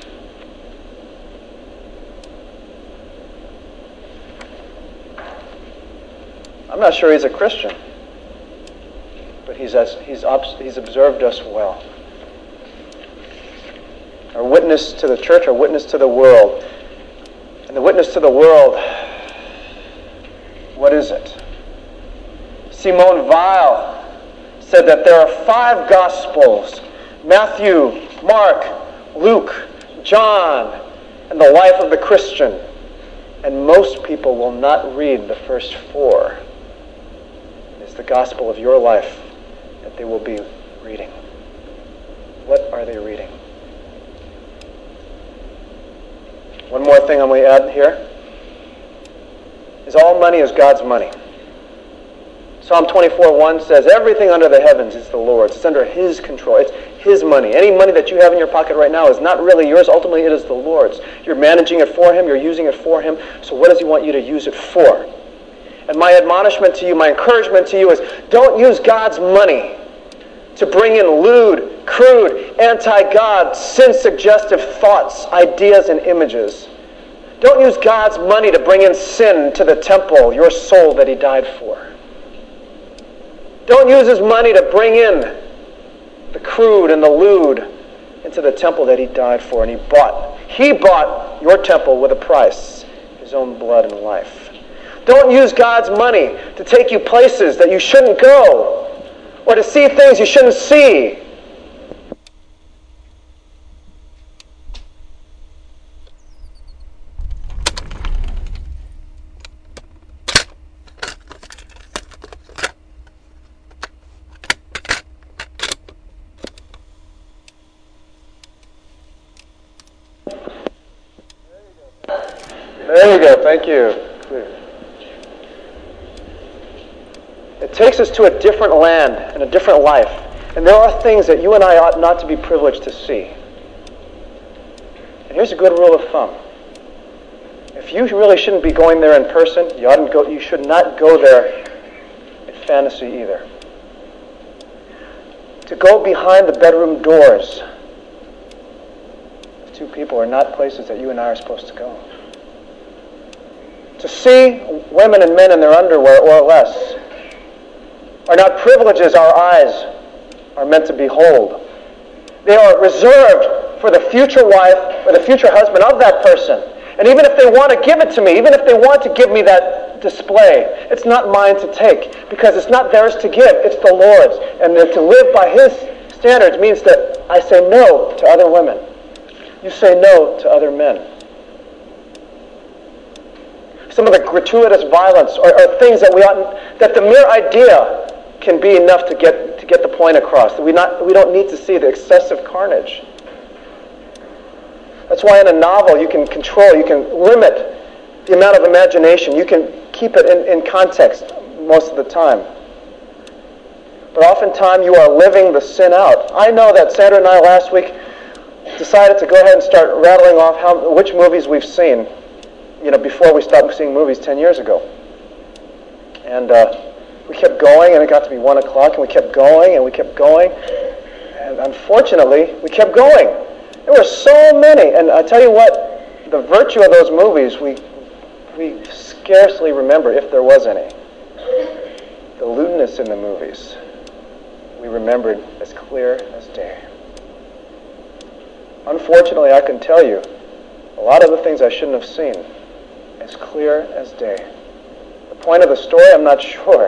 I'm not sure he's a Christian, but he's observed us well. Our witness to the church, our witness to the world. And the witness to the world, what is it? Simone Weil said that there are 5 Gospels: Matthew, Mark, Luke, John, and the life of the Christian. And most people will not read the first 4. It's the gospel of your life that they will be reading. What are they reading? One more thing I'm going to add here is all money is God's money. Psalm 24:1 says, everything under the heavens is the Lord's. It's under His control. It's His money. Any money that you have in your pocket right now is not really yours. Ultimately, it is the Lord's. You're managing it for Him. You're using it for Him. So what does He want you to use it for? And my admonishment to you, my encouragement to you is, don't use God's money to bring in lewd, crude, anti-God, sin-suggestive thoughts, ideas, and images. Don't use God's money to bring in sin to the temple, your soul that He died for. Don't use His money to bring in the crude and the lewd into the temple that He died for. And He bought your temple with a price, His own blood and life. Don't use God's money to take you places that you shouldn't go, or to see things you shouldn't see. There you go. Thank you. Clear. It takes us to a different land and a different life. And there are things that you and I ought not to be privileged to see. And here's a good rule of thumb. If you really shouldn't be going there in person, you should not go there in fantasy either. To go behind the bedroom doors of 2 people are not places that you and I are supposed to go. To see women and men in their underwear or less are not privileges our eyes are meant to behold. They are reserved for the future wife or the future husband of that person. And even if they want to give it to me, even if they want to give me that display, it's not mine to take, because it's not theirs to give, it's the Lord's. And to live by His standards means that I say no to other women. You say no to other men. Some of the gratuitous violence are things that that the mere idea can be enough to get the point across. That we don't need to see the excessive carnage. That's why in a novel you can control, you can limit the amount of imagination. You can keep it in context most of the time. But oftentimes you are living the sin out. I know that Sandra and I last week decided to go ahead and start rattling off which movies we've seen, before we stopped seeing movies 10 years ago. And we kept going, and it got to be 1 o'clock, and we kept going, and we kept going. And unfortunately, we kept going. There were so many. And I tell you what, the virtue of those movies, we scarcely remember, if there was any. The lewdness in the movies, we remembered as clear as day. Unfortunately, I can tell you, a lot of the things I shouldn't have seen, as clear as day. The point of the story, I'm not sure.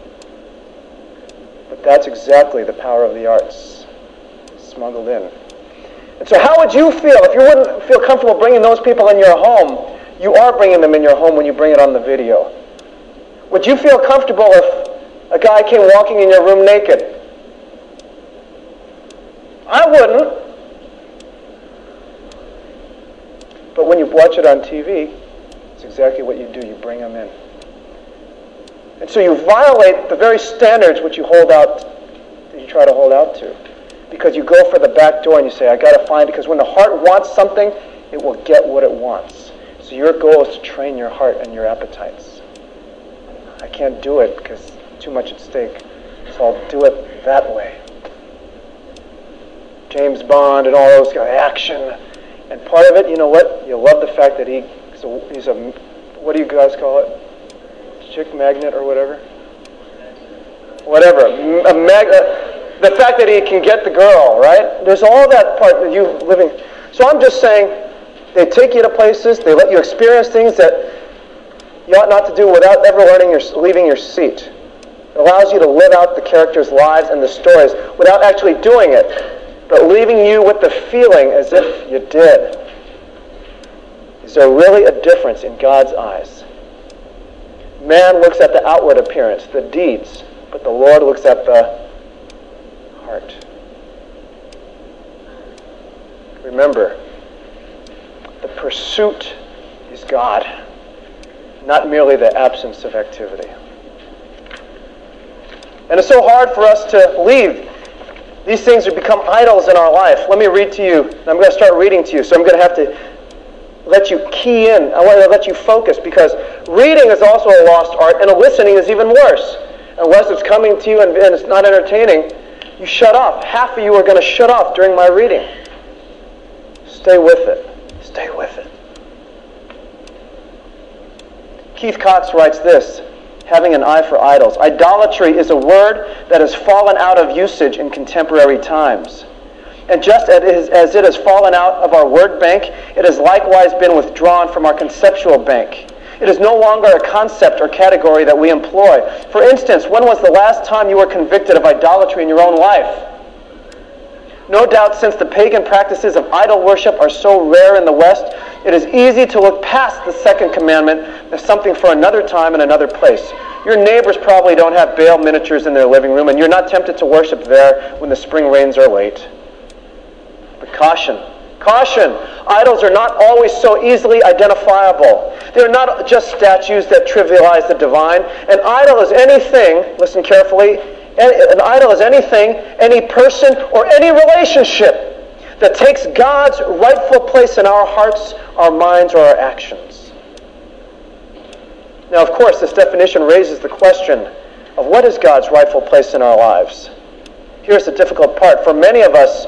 But that's exactly the power of the arts smuggled in. And so how would you feel if you wouldn't feel comfortable bringing those people in your home? You are bringing them in your home when you bring it on the video. Would you feel comfortable if a guy came walking in your room naked? I wouldn't. But when you watch it on TV, it's exactly what you do. You bring them in. And so you violate the very standards which you try to hold out to. Because you go for the back door and you say, I got to find it. Because when the heart wants something, it will get what it wants. So your goal is to train your heart and your appetites. I can't do it because too much at stake. So I'll do it that way. James Bond and all those guys, action. And part of it, you know what? You love the fact that he's a what do you guys call it? Chick magnet or whatever? whatever. The fact that he can get the girl, right? There's all that part that you living. So I'm just saying, they take you to places, they let you experience things that you ought not to do without ever leaving your seat. It allows you to live out the characters' lives and the stories without actually doing it, but leaving you with the feeling as if you did. Is there really a difference in God's eyes? Man looks at the outward appearance, the deeds, but the Lord looks at the heart. Remember, the pursuit is God, not merely the absence of activity. And it's so hard for us to leave. These things have become idols in our life. Let me read to you. I'm going to start reading to you, so I'm going to have to let you key in. I want to let you focus, because reading is also a lost art, and listening is even worse. Unless it's coming to you and it's not entertaining, you shut off. Half of you are going to shut off during my reading. Stay with it. Stay with it. Keith Cox writes this, having an eye for idols. Idolatry is a word that has fallen out of usage in contemporary times. And just as it has fallen out of our word bank, it has likewise been withdrawn from our conceptual bank. It is no longer a concept or category that we employ. For instance, when was the last time you were convicted of idolatry in your own life? No doubt, since the pagan practices of idol worship are so rare in the West, it is easy to look past the second commandment as something for another time and another place. Your neighbors probably don't have Baal miniatures in their living room, and you're not tempted to worship there when the spring rains are late. But caution. Caution! Idols are not always so easily identifiable. They're not just statues that trivialize the divine. An idol is anything, listen carefully, an idol is anything, any person, or any relationship that takes God's rightful place in our hearts, our minds, or our actions. Now, of course, this definition raises the question of what is God's rightful place in our lives. Here's the difficult part. For many of us,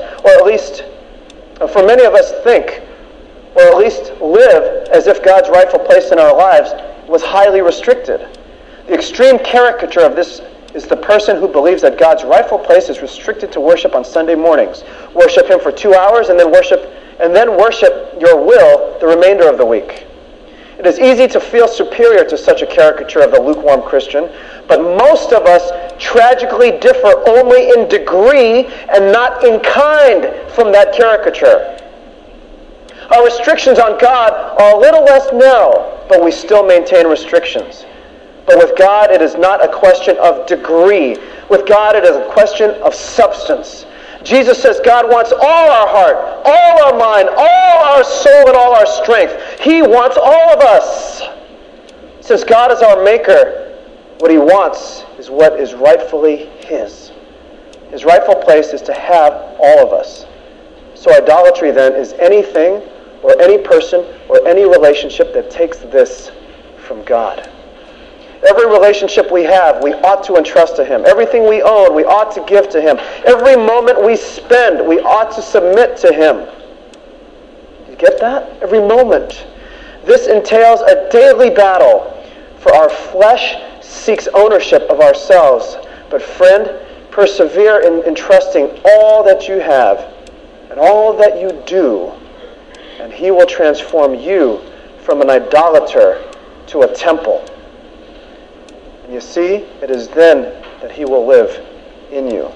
think, or at least live as if God's rightful place in our lives was highly restricted. The extreme caricature of this is the person who believes that God's rightful place is restricted to worship on Sunday mornings. Worship Him for 2 hours and then worship your will the remainder of the week. It is easy to feel superior to such a caricature of the lukewarm Christian, but most of us tragically differ only in degree and not in kind from that caricature. Our restrictions on God are a little less narrow, but we still maintain restrictions. But with God, it is not a question of degree. With God, it is a question of substance. Jesus says God wants all our heart, all our mind, all our soul, and all our strength. He wants all of us. Since God is our maker, what He wants is what is rightfully His. His rightful place is to have all of us. So idolatry, then, is anything or any person or any relationship that takes this from God. Every relationship we have, we ought to entrust to Him. Everything we own, we ought to give to Him. Every moment we spend, we ought to submit to Him. You get that? Every moment. This entails a daily battle, for our flesh seeks ownership of ourselves. But friend, persevere in trusting all that you have and all that you do, and He will transform you from an idolater to a temple. And you see, it is then that He will live in you.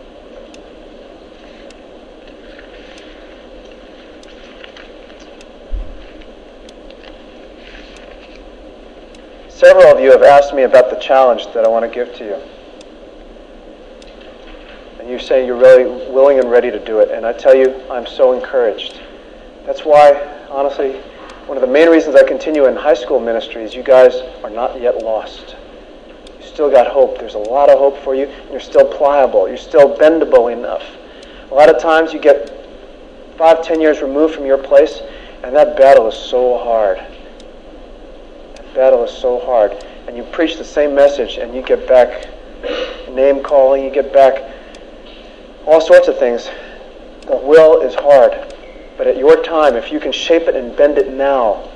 Several of you have asked me about the challenge that I want to give to you. And you say you're really willing and ready to do it. And I tell you, I'm so encouraged. That's why, honestly, one of the main reasons I continue in high school ministry is you guys are not yet lost. Still got hope. There's a lot of hope for you. You're still pliable. You're still bendable enough. A lot of times you get 5-10 years removed from your place, and that battle is so hard. That battle is so hard. And you preach the same message, and you get back name calling, you get back all sorts of things. The will is hard. But at your time, if you can shape it and bend it now,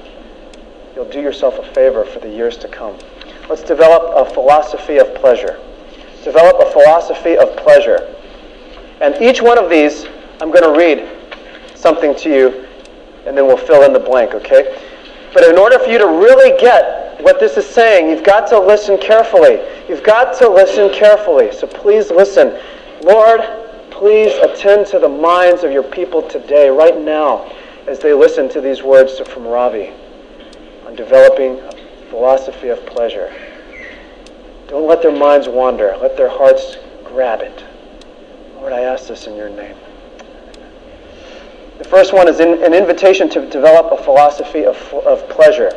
you'll do yourself a favor for the years to come. Let's develop a philosophy of pleasure. Develop a philosophy of pleasure. And each one of these, I'm going to read something to you, and then we'll fill in the blank, okay? But in order for you to really get what this is saying, you've got to listen carefully. You've got to listen carefully. So please listen. Lord, please attend to the minds of your people today, right now, as they listen to these words from Ravi on developing a philosophy of pleasure. Don't let their minds wander. Let their hearts grab it. Lord, I ask this in your name. The first one is an invitation to develop a philosophy of pleasure.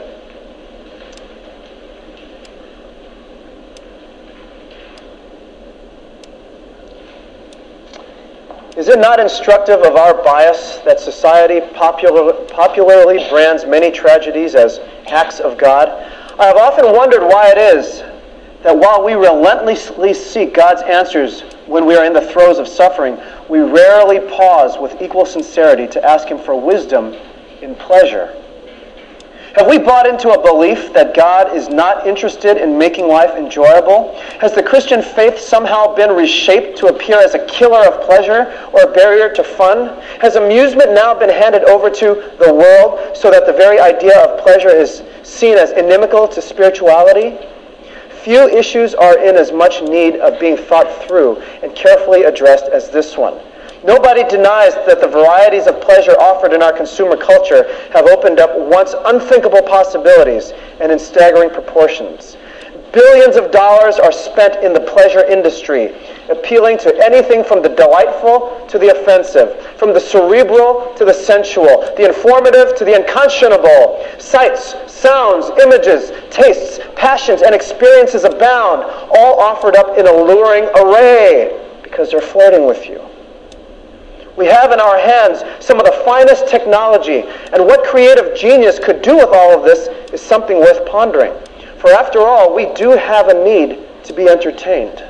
Is it not instructive of our bias that society popularly brands many tragedies as acts of God? I have often wondered why it is that while we relentlessly seek God's answers when we are in the throes of suffering, we rarely pause with equal sincerity to ask Him for wisdom in pleasure. Have we bought into a belief that God is not interested in making life enjoyable? Has the Christian faith somehow been reshaped to appear as a killer of pleasure or a barrier to fun? Has amusement now been handed over to the world so that the very idea of pleasure is seen as inimical to spirituality? Few issues are in as much need of being thought through and carefully addressed as this one. Nobody denies that the varieties of pleasure offered in our consumer culture have opened up once unthinkable possibilities and in staggering proportions. Billions of dollars are spent in the pleasure industry, appealing to anything from the delightful to the offensive, from the cerebral to the sensual, the informative to the unconscionable. Sights, sounds, images, tastes, passions, and experiences abound, all offered up in alluring array because they're flirting with you. We have in our hands some of the finest technology, and what creative genius could do with all of this is something worth pondering. For after all, we do have a need to be entertained.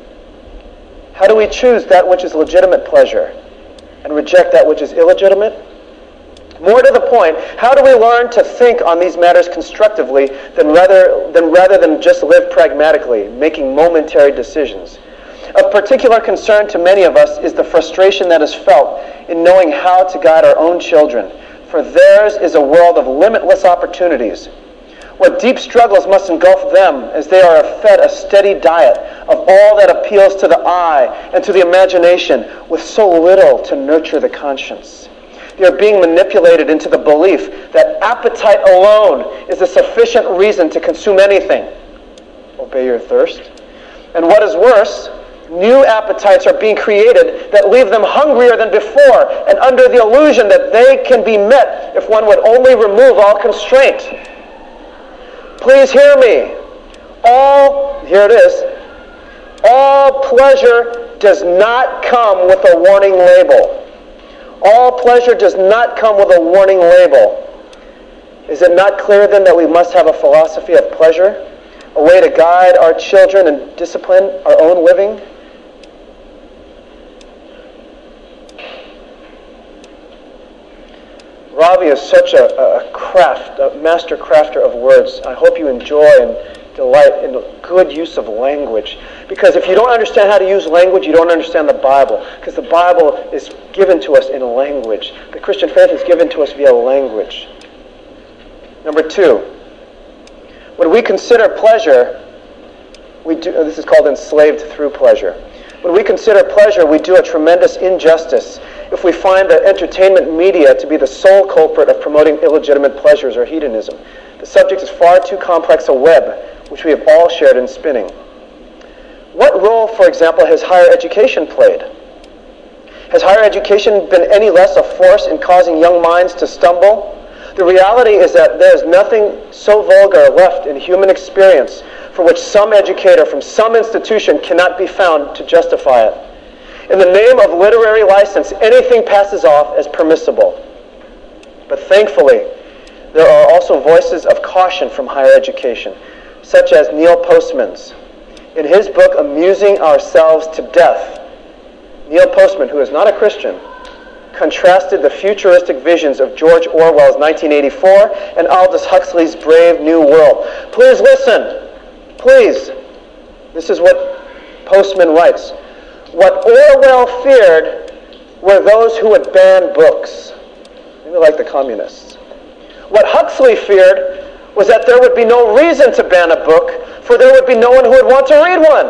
How do we choose that which is legitimate pleasure and reject that which is illegitimate? More to the point, how do we learn to think on these matters constructively rather than just live pragmatically, making momentary decisions? Of particular concern to many of us is the frustration that is felt in knowing how to guide our own children, for theirs is a world of limitless opportunities. What deep struggles must engulf them as they are fed a steady diet of all that appeals to the eye and to the imagination with so little to nurture the conscience. They are being manipulated into the belief that appetite alone is a sufficient reason to consume anything. Obey your thirst. And what is worse, new appetites are being created that leave them hungrier than before and under the illusion that they can be met if one would only remove all constraint. Please hear me. Here it is. All pleasure does not come with a warning label. All pleasure does not come with a warning label. Is it not clear then that we must have a philosophy of pleasure? A way to guide our children and discipline our own living? Ravi is such a master crafter of words. I hope you enjoy and delight in the good use of language. Because if you don't understand how to use language, you don't understand the Bible. Because the Bible is given to us in language. The Christian faith is given to us via language. Number 2, when we consider pleasure, this is called enslaved through pleasure. When we consider pleasure, we do a tremendous injustice if we find the entertainment media to be the sole culprit of promoting illegitimate pleasures or hedonism. The subject is far too complex a web, which we have all shared in spinning. What role, for example, has higher education played? Has higher education been any less a force in causing young minds to stumble? The reality is that there is nothing so vulgar left in human experience for which some educator from some institution cannot be found to justify it. In the name of literary license, anything passes off as permissible. But thankfully, there are also voices of caution from higher education, such as Neil Postman's. In his book, Amusing Ourselves to Death, Neil Postman, who is not a Christian, contrasted the futuristic visions of George Orwell's 1984 and Aldous Huxley's Brave New World. Please listen. Please. This is what Postman writes, "What Orwell feared were those who would ban books." Maybe like the communists. What Huxley feared was that there would be no reason to ban a book, for there would be no one who would want to read one.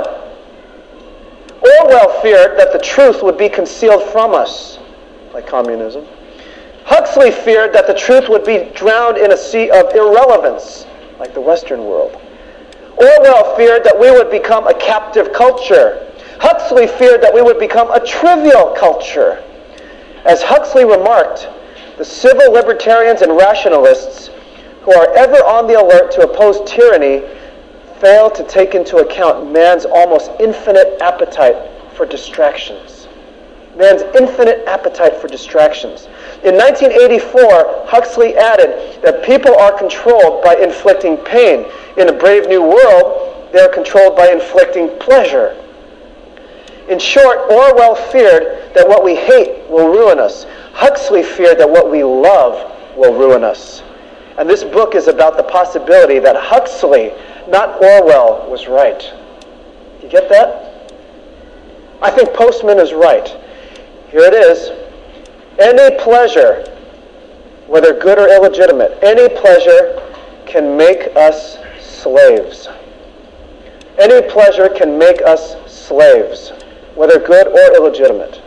Orwell feared that the truth would be concealed from us, like communism. Huxley feared that the truth would be drowned in a sea of irrelevance, like the Western world. Orwell feared that we would become a captive culture. Huxley feared that we would become a trivial culture. As Huxley remarked, the civil libertarians and rationalists who are ever on the alert to oppose tyranny fail to take into account man's almost infinite appetite for distractions. Man's infinite appetite for distractions. In 1984, Huxley added that people are controlled by inflicting pain. In A Brave New World, they are controlled by inflicting pleasure. In short, Orwell feared that what we hate will ruin us. Huxley feared that what we love will ruin us. And this book is about the possibility that Huxley, not Orwell, was right. You get that? I think Postman is right. Here it is. Any pleasure, whether good or illegitimate, any pleasure can make us slaves. Any pleasure can make us slaves, whether good or illegitimate.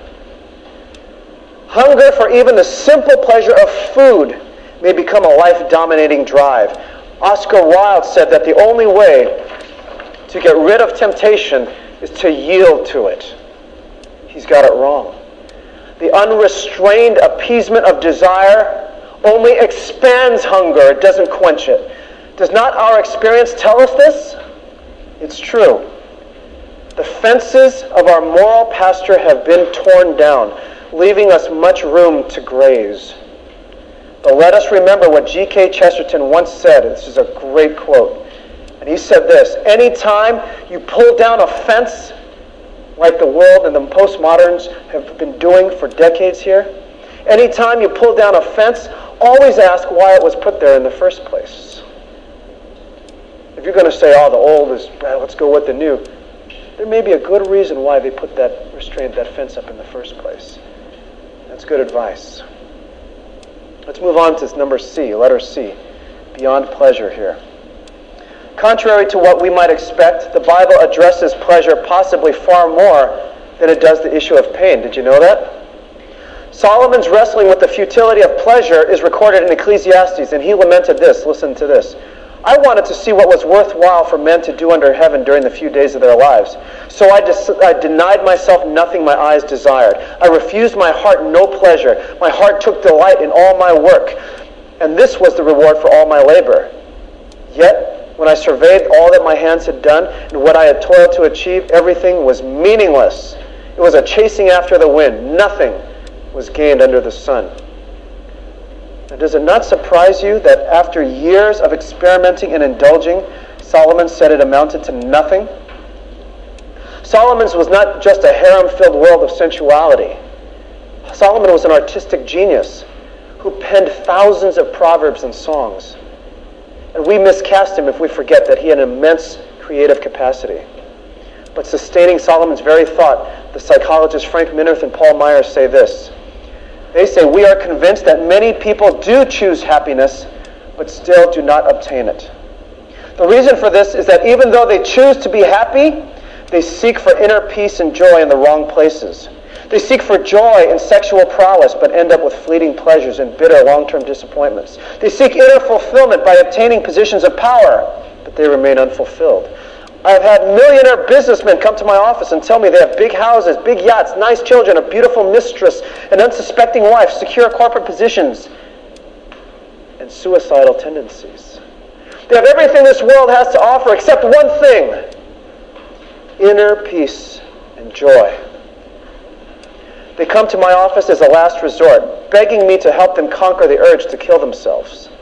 Hunger for even the simple pleasure of food may become a life-dominating drive. Oscar Wilde said that the only way to get rid of temptation is to yield to it. He's got it wrong. The unrestrained appeasement of desire only expands hunger. It doesn't quench it. Does not our experience tell us this? It's true. The fences of our moral pasture have been torn down, leaving us much room to graze. But let us remember what G.K. Chesterton once said. This is a great quote. And he said this: anytime you pull down a fence, like the world and the postmoderns have been doing for decades here, anytime you pull down a fence, always ask why it was put there in the first place. If you're going to say, oh, the old is bad, let's go with the new, there may be a good reason why they put that fence up in the first place. That's good advice. Let's move on to number C, letter C, beyond pleasure here. Contrary to what we might expect, the Bible addresses pleasure possibly far more than it does the issue of pain. Did you know that? Solomon's wrestling with the futility of pleasure is recorded in Ecclesiastes, and he lamented this. Listen to this. I wanted to see what was worthwhile for men to do under heaven during the few days of their lives. So I denied myself nothing my eyes desired. I refused my heart no pleasure. My heart took delight in all my work, and this was the reward for all my labor. Yet, when I surveyed all that my hands had done and what I had toiled to achieve, everything was meaningless. It was a chasing after the wind. Nothing was gained under the sun. Now, does it not surprise you that after years of experimenting and indulging, Solomon said it amounted to nothing? Solomon's was not just a harem-filled world of sensuality. Solomon was an artistic genius who penned thousands of proverbs and songs. And we miscast him if we forget that he had an immense creative capacity. But sustaining Solomon's very thought, the psychologists Frank Minirth and Paul Myers say this. They say, we are convinced that many people do choose happiness, but still do not obtain it. The reason for this is that even though they choose to be happy, they seek for inner peace and joy in the wrong places. They seek for joy in sexual prowess, but end up with fleeting pleasures and bitter long-term disappointments. They seek inner fulfillment by obtaining positions of power, but they remain unfulfilled. I've had millionaire businessmen come to my office and tell me they have big houses, big yachts, nice children, a beautiful mistress, an unsuspecting wife, secure corporate positions, and suicidal tendencies. They have everything this world has to offer except one thing: inner peace and joy. They come to my office as a last resort, begging me to help them conquer the urge to kill themselves.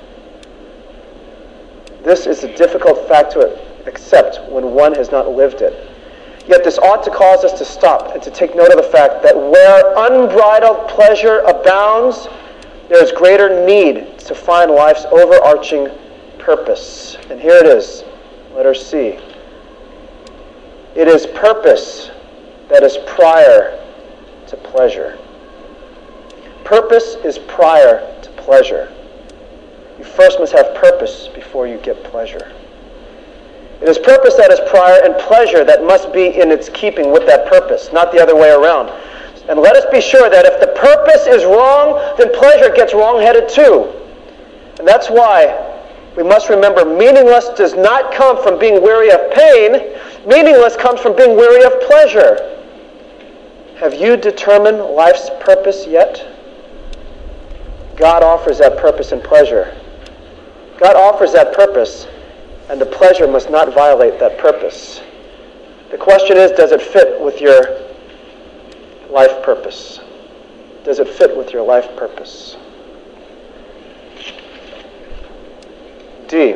This is a difficult fact to accept when one has not lived it. Yet this ought to cause us to stop and to take note of the fact that where unbridled pleasure abounds, there is greater need to find life's overarching purpose. And here it is, letter C. It is purpose that is prior to pleasure. Purpose is prior to pleasure. You first must have purpose before you get pleasure. It is purpose that is prior and pleasure that must be in its keeping with that purpose, not the other way around. And let us be sure that if the purpose is wrong, then pleasure gets wrong-headed too. And that's why we must remember meaningless does not come from being weary of pain. Meaningless comes from being weary of pleasure. Have you determined life's purpose yet? God offers that purpose and pleasure. God offers that purpose, and the pleasure must not violate that purpose. The question is, does it fit with your life purpose? Does it fit with your life purpose? D.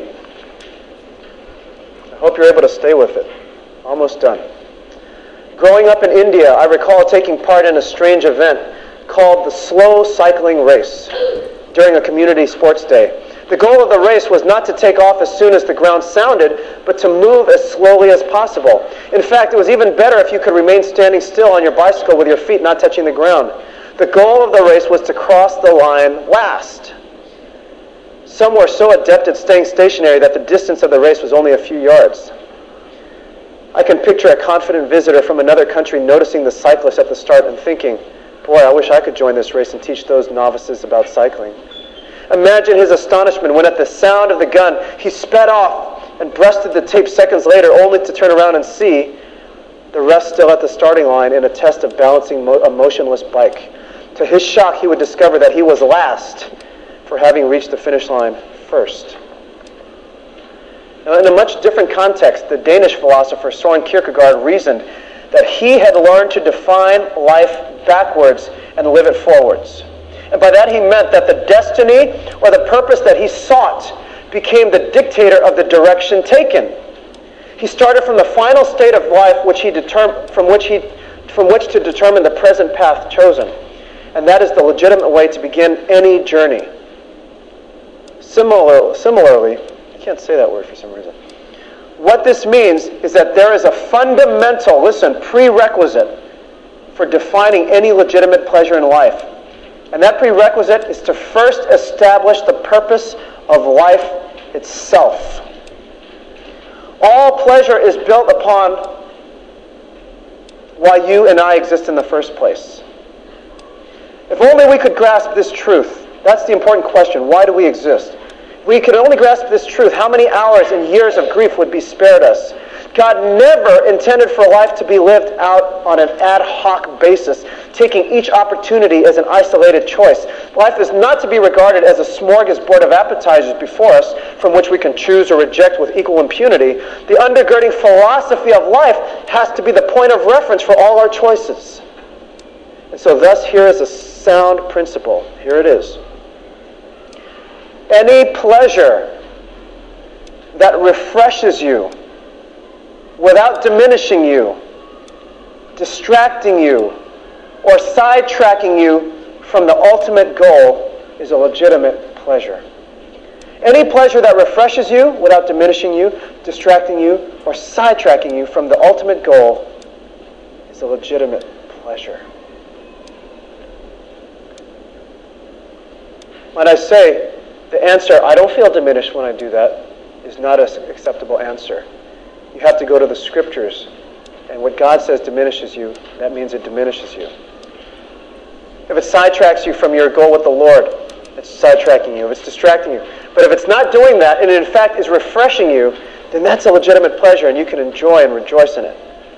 I hope you're able to stay with it. Almost done. Growing up in India, I recall taking part in a strange event called the slow cycling race during a community sports day. The goal of the race was not to take off as soon as the ground sounded, but to move as slowly as possible. In fact, it was even better if you could remain standing still on your bicycle with your feet not touching the ground. The goal of the race was to cross the line last. Some were so adept at staying stationary that the distance of the race was only a few yards. I can picture a confident visitor from another country noticing the cyclist at the start and thinking, boy, I wish I could join this race and teach those novices about cycling. Imagine his astonishment when at the sound of the gun, he sped off and breasted the tape seconds later, only to turn around and see the rest still at the starting line in a test of balancing a motionless bike. To his shock, he would discover that he was last for having reached the finish line first. Now, in a much different context, the Danish philosopher Søren Kierkegaard reasoned that he had learned to define life backwards and live it forwards. And by that he meant that the destiny or the purpose that he sought became the dictator of the direction taken. He started from the final state of life from which to determine the present path chosen. And that is the legitimate way to begin any journey. Similarly, I can't say that word for some reason. What this means is that there is a fundamental, prerequisite for defining any legitimate pleasure in life. And that prerequisite is to first establish the purpose of life itself. All pleasure is built upon why you and I exist in the first place. If only we could grasp this truth. That's the important question. Why do we exist? If we could only grasp this truth, how many hours and years of grief would be spared us? God never intended for life to be lived out on an ad hoc basis, taking each opportunity as an isolated choice. Life is not to be regarded as a smorgasbord of appetizers before us from which we can choose or reject with equal impunity. The undergirding philosophy of life has to be the point of reference for all our choices. And so thus here is a sound principle. Here it is. Any pleasure that refreshes you without diminishing you, distracting you, or sidetracking you from the ultimate goal is a legitimate pleasure. Any pleasure that refreshes you without diminishing you, distracting you, or sidetracking you from the ultimate goal is a legitimate pleasure. When I say the answer, I don't feel diminished when I do that, is not an acceptable answer. You have to go to the Scriptures. And what God says diminishes you, that means it diminishes you. If it sidetracks you from your goal with the Lord, it's sidetracking you. If it's distracting you. But if it's not doing that, and it in fact is refreshing you, then that's a legitimate pleasure, and you can enjoy and rejoice in it.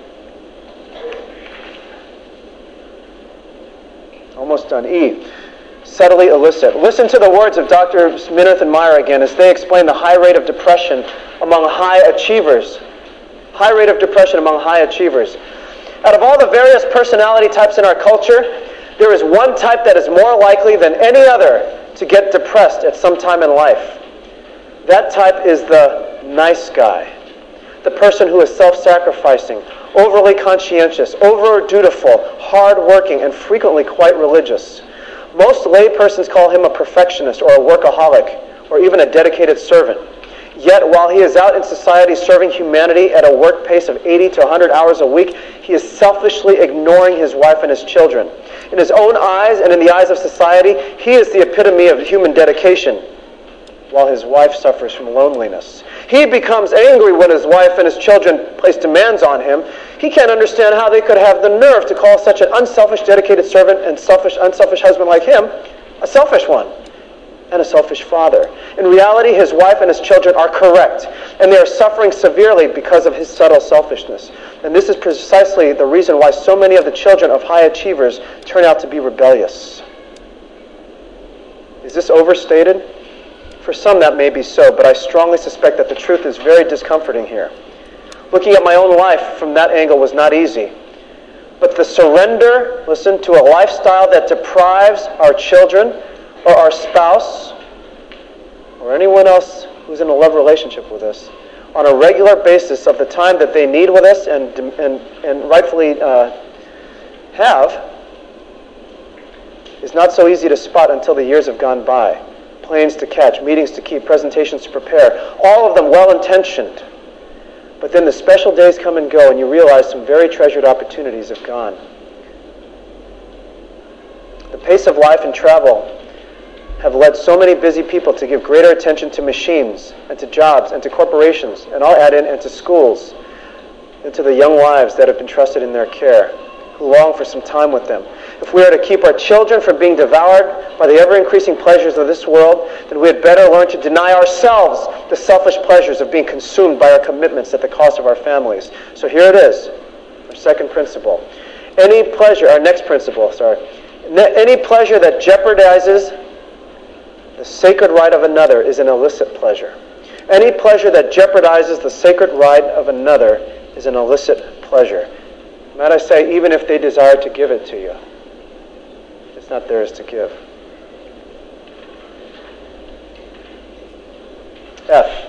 Almost done. E. Subtly illicit. Listen to the words of Drs. Minirth and Meyer again as they explain the high rate of depression among high achievers. High rate of depression among high achievers. Out of all the various personality types in our culture, there is one type that is more likely than any other to get depressed at some time in life. That type is the nice guy. The person who is self-sacrificing, overly conscientious, over-dutiful, hard-working, and frequently quite religious. Most laypersons call him a perfectionist or a workaholic or even a dedicated servant. Yet while he is out in society serving humanity at a work pace of 80 to 100 hours a week, he is selfishly ignoring his wife and his children. In his own eyes and in the eyes of society, he is the epitome of human dedication, while his wife suffers from loneliness. He becomes angry when his wife and his children place demands on him. He can't understand how they could have the nerve to call such an unselfish, dedicated servant and unselfish husband like him a selfish one and a selfish father. In reality, his wife and his children are correct, and they are suffering severely because of his subtle selfishness. And this is precisely the reason why so many of the children of high achievers turn out to be rebellious. Is this overstated? For some that may be so, but I strongly suspect that the truth is very discomforting here. Looking at my own life from that angle was not easy. But the surrender, listen, to a lifestyle that deprives our children or our spouse or anyone else who's in a love relationship with us on a regular basis of the time that they need with us and rightfully have is not so easy to spot until the years have gone by. Planes to catch, meetings to keep, presentations to prepare, all of them well-intentioned. But then the special days come and go and you realize some very treasured opportunities have gone. The pace of life and travel have led so many busy people to give greater attention to machines and to jobs and to corporations, and I'll add in, and to schools, and to the young lives that have been trusted in their care, who long for some time with them. If we are to keep our children from being devoured by the ever-increasing pleasures of this world, then we had better learn to deny ourselves the selfish pleasures of being consumed by our commitments at the cost of our families. So here it is, our second principle. Any pleasure that jeopardizes the sacred right of another is an illicit pleasure. Any pleasure that jeopardizes the sacred right of another is an illicit pleasure. Might I say, even if they desire to give it to you, it's not theirs to give. F.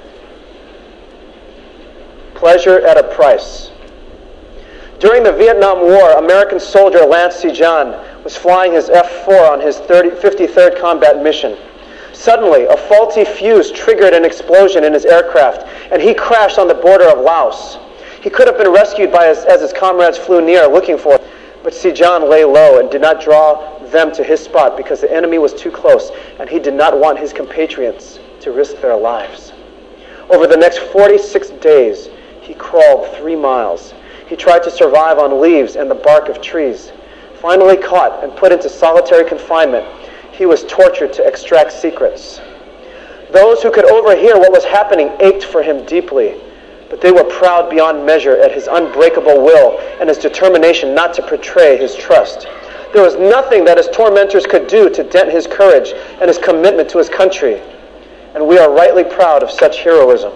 Pleasure at a price. During the Vietnam War, American soldier Lance Sejan was flying his F-4 on his 53rd combat mission. Suddenly, a faulty fuse triggered an explosion in his aircraft, and he crashed on the border of Laos. He could have been rescued as his comrades flew near looking for him, but Sejan lay low and did not draw them to his spot because the enemy was too close, and he did not want his compatriots to risk their lives. Over the next 46 days, he crawled 3 miles. He tried to survive on leaves and the bark of trees. Finally caught and put into solitary confinement, he was tortured to extract secrets. Those who could overhear what was happening ached for him deeply, but they were proud beyond measure at his unbreakable will and his determination not to betray his trust. There was nothing that his tormentors could do to dent his courage and his commitment to his country, and we are rightly proud of such heroism.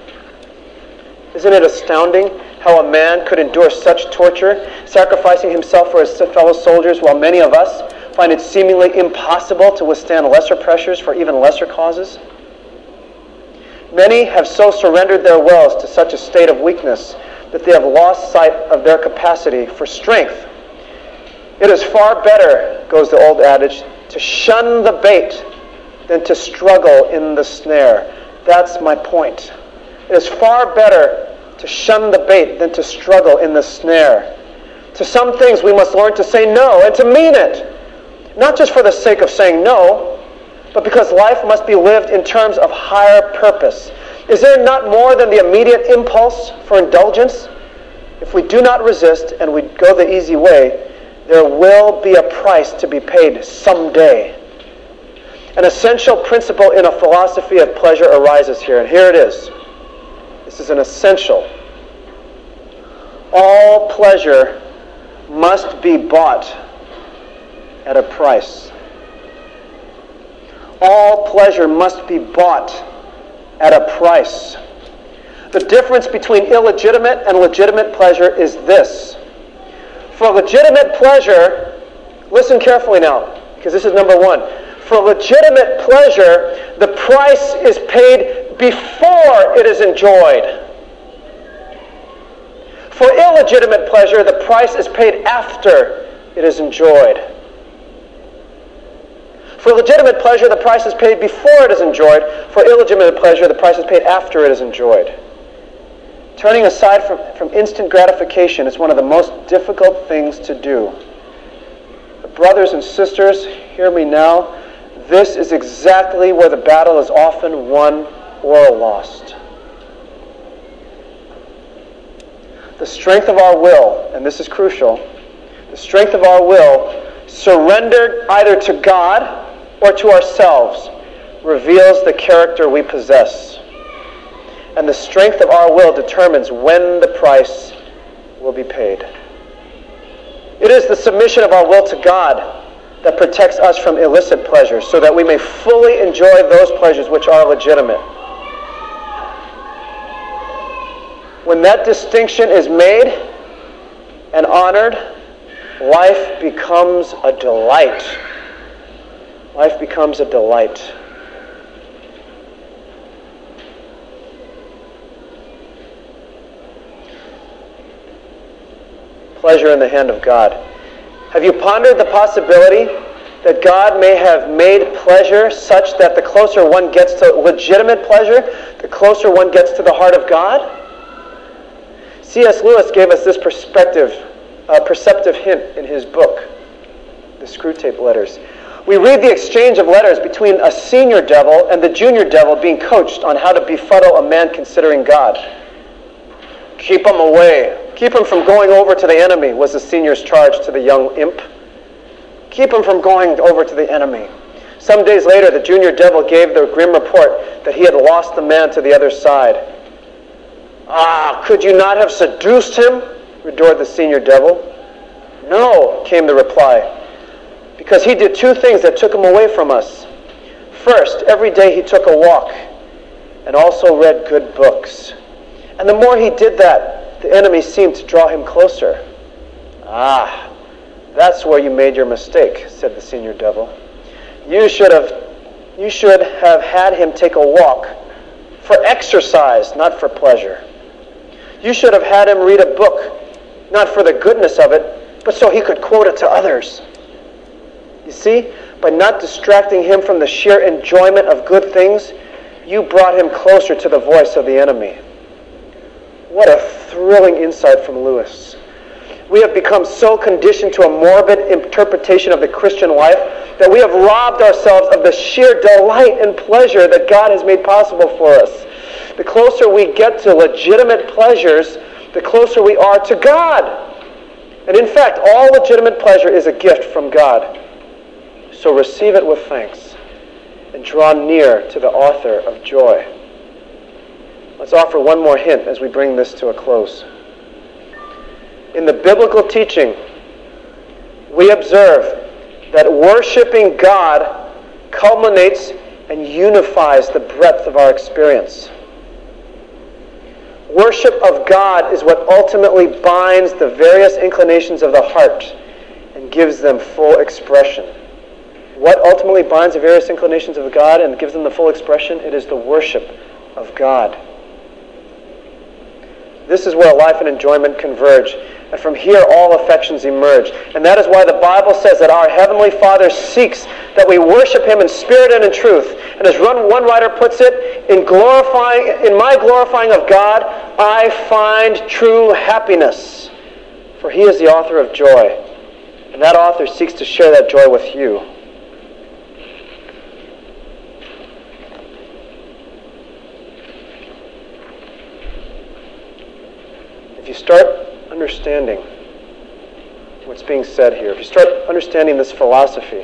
Isn't it astounding how a man could endure such torture, sacrificing himself for his fellow soldiers, while many of us find it seemingly impossible to withstand lesser pressures for even lesser causes? Many have so surrendered their wills to such a state of weakness that they have lost sight of their capacity for strength. It is far better, goes the old adage, to shun the bait than to struggle in the snare. That's my point. It is far better to shun the bait than to struggle in the snare. To some things we must learn to say no and to mean it. Not just for the sake of saying no, but because life must be lived in terms of higher purpose. Is there not more than the immediate impulse for indulgence? If we do not resist and we go the easy way, there will be a price to be paid someday. An essential principle in a philosophy of pleasure arises here, and here it is. This is an essential. All pleasure must be bought at a price. All pleasure must be bought at a price. The difference between illegitimate and legitimate pleasure is this. For legitimate pleasure, listen carefully now, because this is number one. For legitimate pleasure, the price is paid before it is enjoyed. For illegitimate pleasure, the price is paid after it is enjoyed. For legitimate pleasure, the price is paid before it is enjoyed. For illegitimate pleasure, the price is paid after it is enjoyed. Turning aside from instant gratification is one of the most difficult things to do. Brothers and sisters, hear me now. This is exactly where the battle is often won or lost. The strength of our will, and this is crucial, the strength of our will, surrendered either to God or to ourselves, reveals the character we possess. And the strength of our will determines when the price will be paid. It is the submission of our will to God that protects us from illicit pleasures, so that we may fully enjoy those pleasures which are legitimate. When that distinction is made and honored, life becomes a delight. Life becomes a delight. Pleasure in the hand of God. Have you pondered the possibility that God may have made pleasure such that the closer one gets to legitimate pleasure, the closer one gets to the heart of God? C.S. Lewis gave us this perceptive hint in his book, The Screwtape Letters. We read the exchange of letters between a senior devil and the junior devil being coached on how to befuddle a man considering God. Keep him away. Keep him from going over to the enemy, was the senior's charge to the young imp. Keep him from going over to the enemy. Some days later, the junior devil gave the grim report that he had lost the man to the other side. Ah, could you not have seduced him? Retorted the senior devil. No, came the reply, because he did two things that took him away from us. First, every day he took a walk and also read good books. And the more he did that, the enemy seemed to draw him closer. Ah, that's where you made your mistake, said the senior devil. You should have had him take a walk for exercise, not for pleasure. You should have had him read a book, not for the goodness of it, but so he could quote it to others. You see, by not distracting him from the sheer enjoyment of good things, you brought him closer to the voice of the enemy. What a thrilling insight from Lewis. We have become so conditioned to a morbid interpretation of the Christian life that we have robbed ourselves of the sheer delight and pleasure that God has made possible for us. The closer we get to legitimate pleasures, the closer we are to God. And in fact, all legitimate pleasure is a gift from God. So receive it with thanks and draw near to the author of joy. Let's offer one more hint as we bring this to a close. In the biblical teaching, we observe that worshiping God culminates and unifies the breadth of our experience. Worship of God is what ultimately binds the various inclinations of the heart and gives them full expression. What ultimately binds the various inclinations of God and gives them the full expression? It is the worship of God. This is where life and enjoyment converge. And from here, all affections emerge. And that is why the Bible says that our Heavenly Father seeks that we worship Him in spirit and in truth. And as one writer puts it, in my glorifying of God, I find true happiness. For He is the author of joy. And that author seeks to share that joy with you. If you start understanding what's being said here, if you start understanding this philosophy,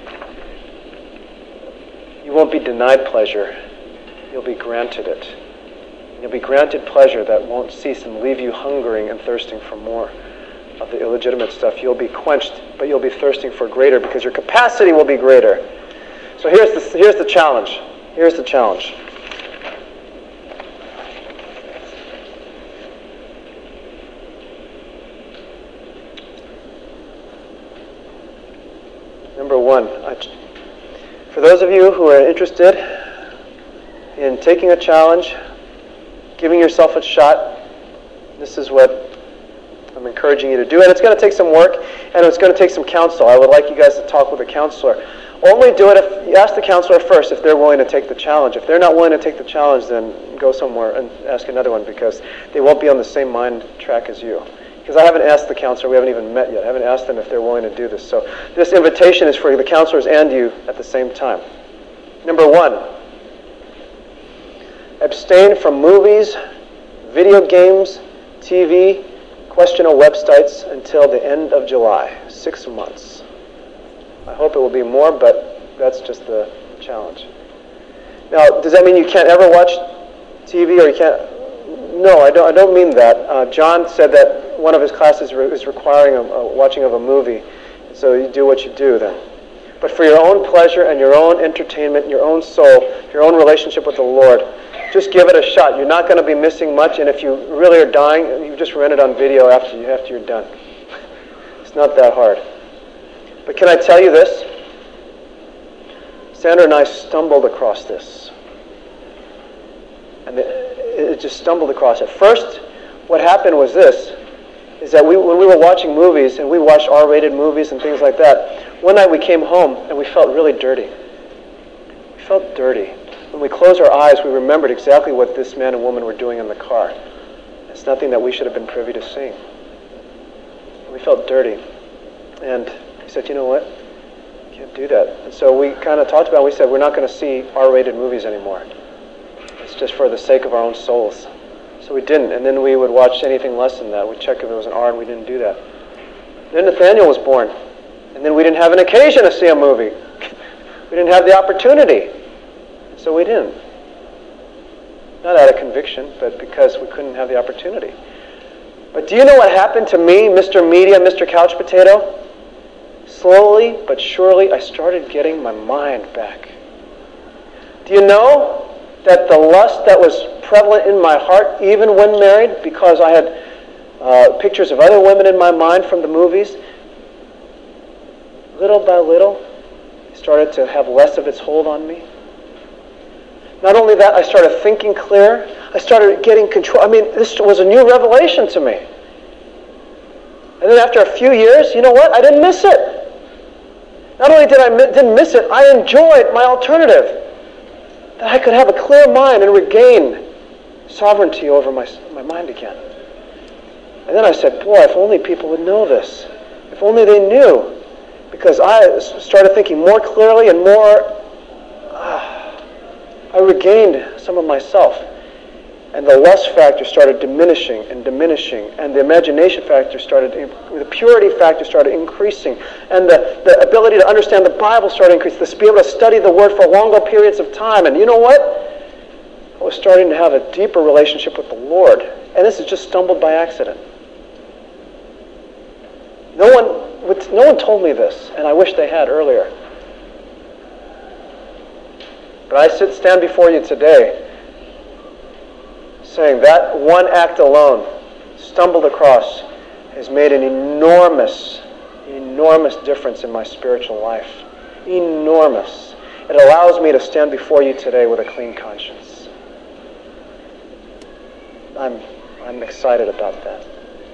you won't be denied pleasure, you'll be granted it. You'll be granted pleasure that won't cease and leave you hungering and thirsting for more of the illegitimate stuff. You'll be quenched, but you'll be thirsting for greater because your capacity will be greater. So here's the challenge. Here's the challenge. Number one, for those of you who are interested in taking a challenge, giving yourself a shot, this is what I'm encouraging you to do. And it's going to take some work, and it's going to take some counsel. I would like you guys to talk with a counselor. Only do it if you ask the counselor first if they're willing to take the challenge. If they're not willing to take the challenge, then go somewhere and ask another one, because they won't be on the same mind track as you. Because I haven't asked the counselor, we haven't even met yet. I haven't asked them if they're willing to do this. So this invitation is for the counselors and you at the same time. Number 1, abstain from movies, video games, TV, questionable websites until the end of July. 6 months. I hope it will be more, but that's just the challenge. Now, does that mean you can't ever watch TV, or you can't? No, I don't mean that. John said that one of his classes is requiring a watching of a movie, so you do what you do then. But for your own pleasure and your own entertainment, your own soul, your own relationship with the Lord, just give it a shot. You're not going to be missing much, and if you really are dying, you just rent it on video after you're done. It's not that hard. But can I tell you this? Sandra and I stumbled across this. And it just stumbled across it. First, what happened was this, is that when we were watching movies, and we watched R-rated movies and things like that, one night we came home and we felt really dirty. We felt dirty. When we closed our eyes, we remembered exactly what this man and woman were doing in the car. It's nothing that we should have been privy to seeing. We felt dirty. And we said, you know what? You can't do that. And so we kind of talked about it. We said, we're not going to see R-rated movies anymore. It's just for the sake of our own souls. So we didn't. And then we would watch anything less than that. We'd check if it was an R, and we didn't do that. Then Nathaniel was born. And then we didn't have an occasion to see a movie. We didn't have the opportunity. So we didn't. Not out of conviction, but because we couldn't have the opportunity. But do you know what happened to me, Mr. Media, Mr. Couch Potato? Slowly but surely, I started getting my mind back. Do you know that the lust that was prevalent in my heart, even when married, because I had pictures of other women in my mind from the movies, little by little, started to have less of its hold on me? Not only that, I started thinking clear. I started getting control. I mean, this was a new revelation to me. And then after a few years, you know what? I didn't miss it. Not only didn't miss it, I enjoyed my alternative. That I could have a clear mind and regain sovereignty over my mind again. And then I said, boy, if only people would know this. If only they knew. Because I started thinking more clearly and more... I regained some of myself. And the lust factor started diminishing, and the imagination factor the purity factor started increasing, and the ability to understand the Bible started increasing, to be able to study the Word for longer periods of time. And you know what? I was starting to have a deeper relationship with the Lord. And this is just stumbled by accident. No one told me this, and I wish they had earlier. But I stand before you today saying that one act alone, stumbled across, has made an enormous difference in my spiritual life. Enormous. It allows me to stand before you today with a clean conscience. I'm excited about that.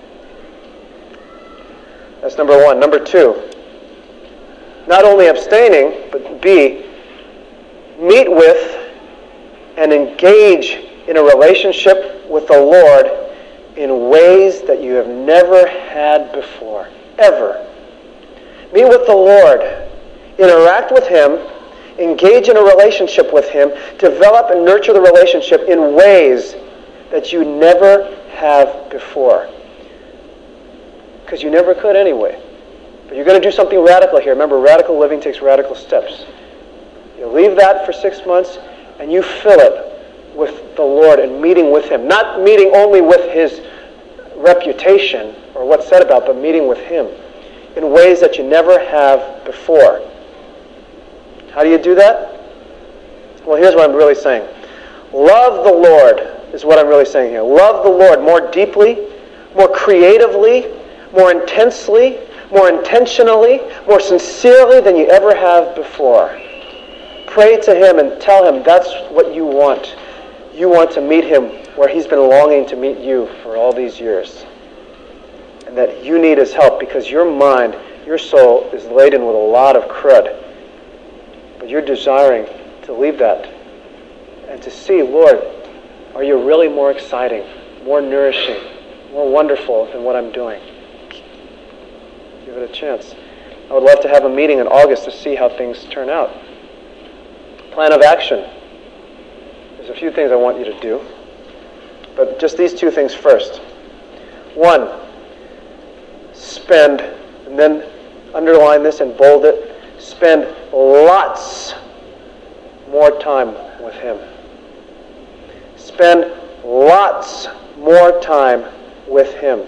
That's number 1. Number 2, not only abstaining, but B, meet with and engage in a relationship with the Lord in ways that you have never had before. Ever. Meet with the Lord. Interact with Him. Engage in a relationship with Him. Develop and nurture the relationship in ways that you never have before. Because you never could anyway. But you're going to do something radical here. Remember, radical living takes radical steps. You leave that for 6 months, and you fill it with the Lord and meeting with Him. Not meeting only with His reputation or what's said about, but meeting with Him in ways that you never have before. How do you do that? Well, here's what I'm really saying. Love the Lord is what I'm really saying here. Love the Lord more deeply, more creatively, more intensely, more intentionally, more sincerely than you ever have before. Pray to Him and tell Him that's what you want. You want to meet Him where He's been longing to meet you for all these years. And that you need His help because your mind, your soul is laden with a lot of crud. But you're desiring to leave that and to see, Lord, are you really more exciting, more nourishing, more wonderful than what I'm doing? Give it a chance. I would love to have a meeting in August to see how things turn out. Plan of action. There's a few things I want you to do, but just these two things first. 1, spend, and then underline this and bold it, spend lots more time with Him. Spend lots more time with Him.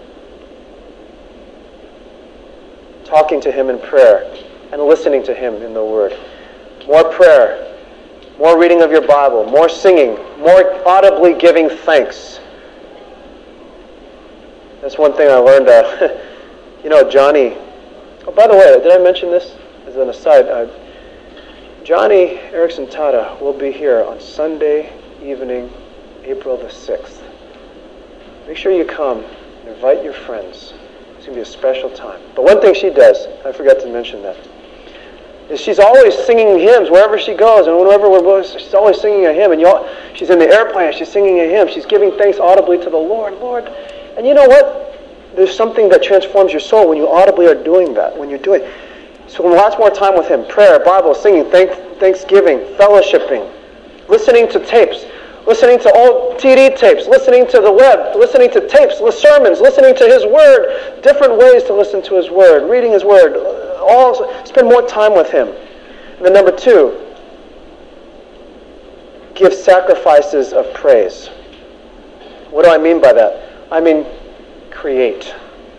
Talking to Him in prayer and listening to Him in the Word. More prayer, more reading of your Bible, more singing, more audibly giving thanks. That's one thing I learned. Johnny. Oh, by the way, did I mention this as an aside? Johnny Erickson Tada will be here on Sunday evening, April the 6th. Make sure you come and invite your friends. It's going to be a special time. But one thing she does, I forgot to mention that, is she's always singing hymns wherever she goes, and whenever she's always singing a hymn. And she's in the airplane, she's singing a hymn. She's giving thanks audibly to the Lord. And you know what? There's something that transforms your soul when you audibly are doing that. When you're doing, so lots more time with Him: prayer, Bible, singing, thanksgiving, fellowshipping, listening to tapes. Listening to old TD tapes, listening to the web, listening to tapes, sermons, listening to His Word, different ways to listen to His Word, reading His Word, spend more time with Him. And then number 2, give sacrifices of praise. What do I mean by that? I mean, create.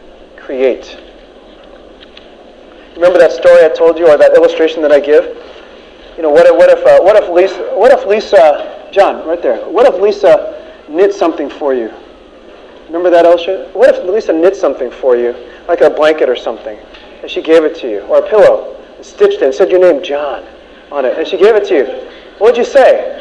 Remember that story I told you, or that illustration that I give? What if Lisa, John, right there. What if Lisa knit something for you? Remember that illustration? What if Lisa knit something for you, like a blanket or something, and she gave it to you, or a pillow, and stitched it, and said your name, John, on it, and she gave it to you? What would you say?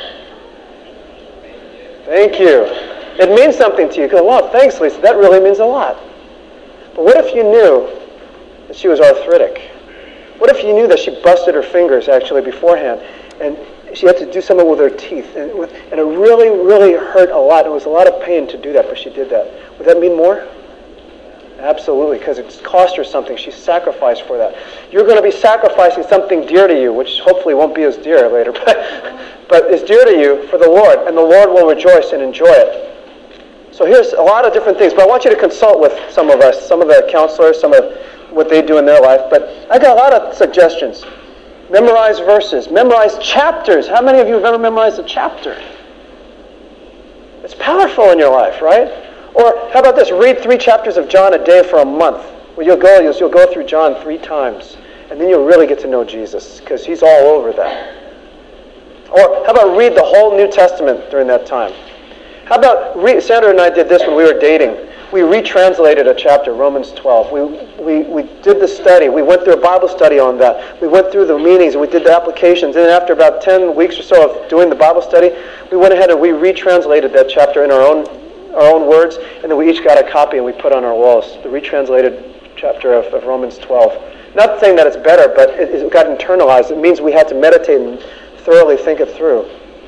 Thank you. It means something to you. You go, wow, thanks, Lisa. That really means a lot. But what if you knew that she was arthritic? What if you knew that she busted her fingers actually beforehand, and she had to do something with her teeth, and it really, really hurt a lot. It was a lot of pain to do that, but she did that. Would that mean more? Absolutely, because it cost her something. She sacrificed for that. You're going to be sacrificing something dear to you, which hopefully won't be as dear later, but is dear to you for the Lord, and the Lord will rejoice and enjoy it. So here's a lot of different things, but I want you to consult with some of us, some of the counselors, some of what they do in their life. But I got a lot of suggestions. Memorize verses. Memorize chapters. How many of you have ever memorized a chapter? It's powerful in your life, right? Or how about this? Read 3 chapters of John a day for a month. Where you'll go through John 3 times. And then you'll really get to know Jesus, because He's all over that. Or how about read the whole New Testament during that time? How about, Sandra and I did this when we were dating. We retranslated a chapter, Romans 12. We did the study. We went through a Bible study on that. We went through the meanings and we did the applications. And then after about 10 weeks or so of doing the Bible study, we went ahead and we retranslated that chapter in our own words, and then we each got a copy and we put on our walls the retranslated chapter of Romans 12. Not saying that it's better, but it got internalized. It means we had to meditate and thoroughly think it through.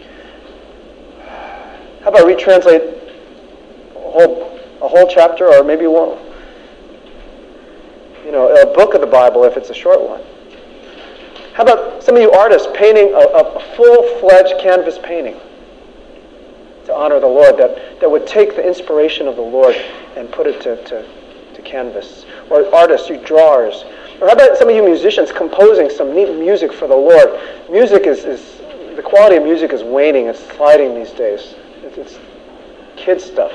How about retranslate a whole chapter, or maybe one, a book of the Bible if it's a short one? How about some of you artists painting a full-fledged canvas painting to honor the Lord, that would take the inspiration of the Lord and put it to canvas? Or artists, you drawers. Or how about some of you musicians composing some neat music for the Lord? Music the quality of music is waning, it's sliding these days. It's kids stuff.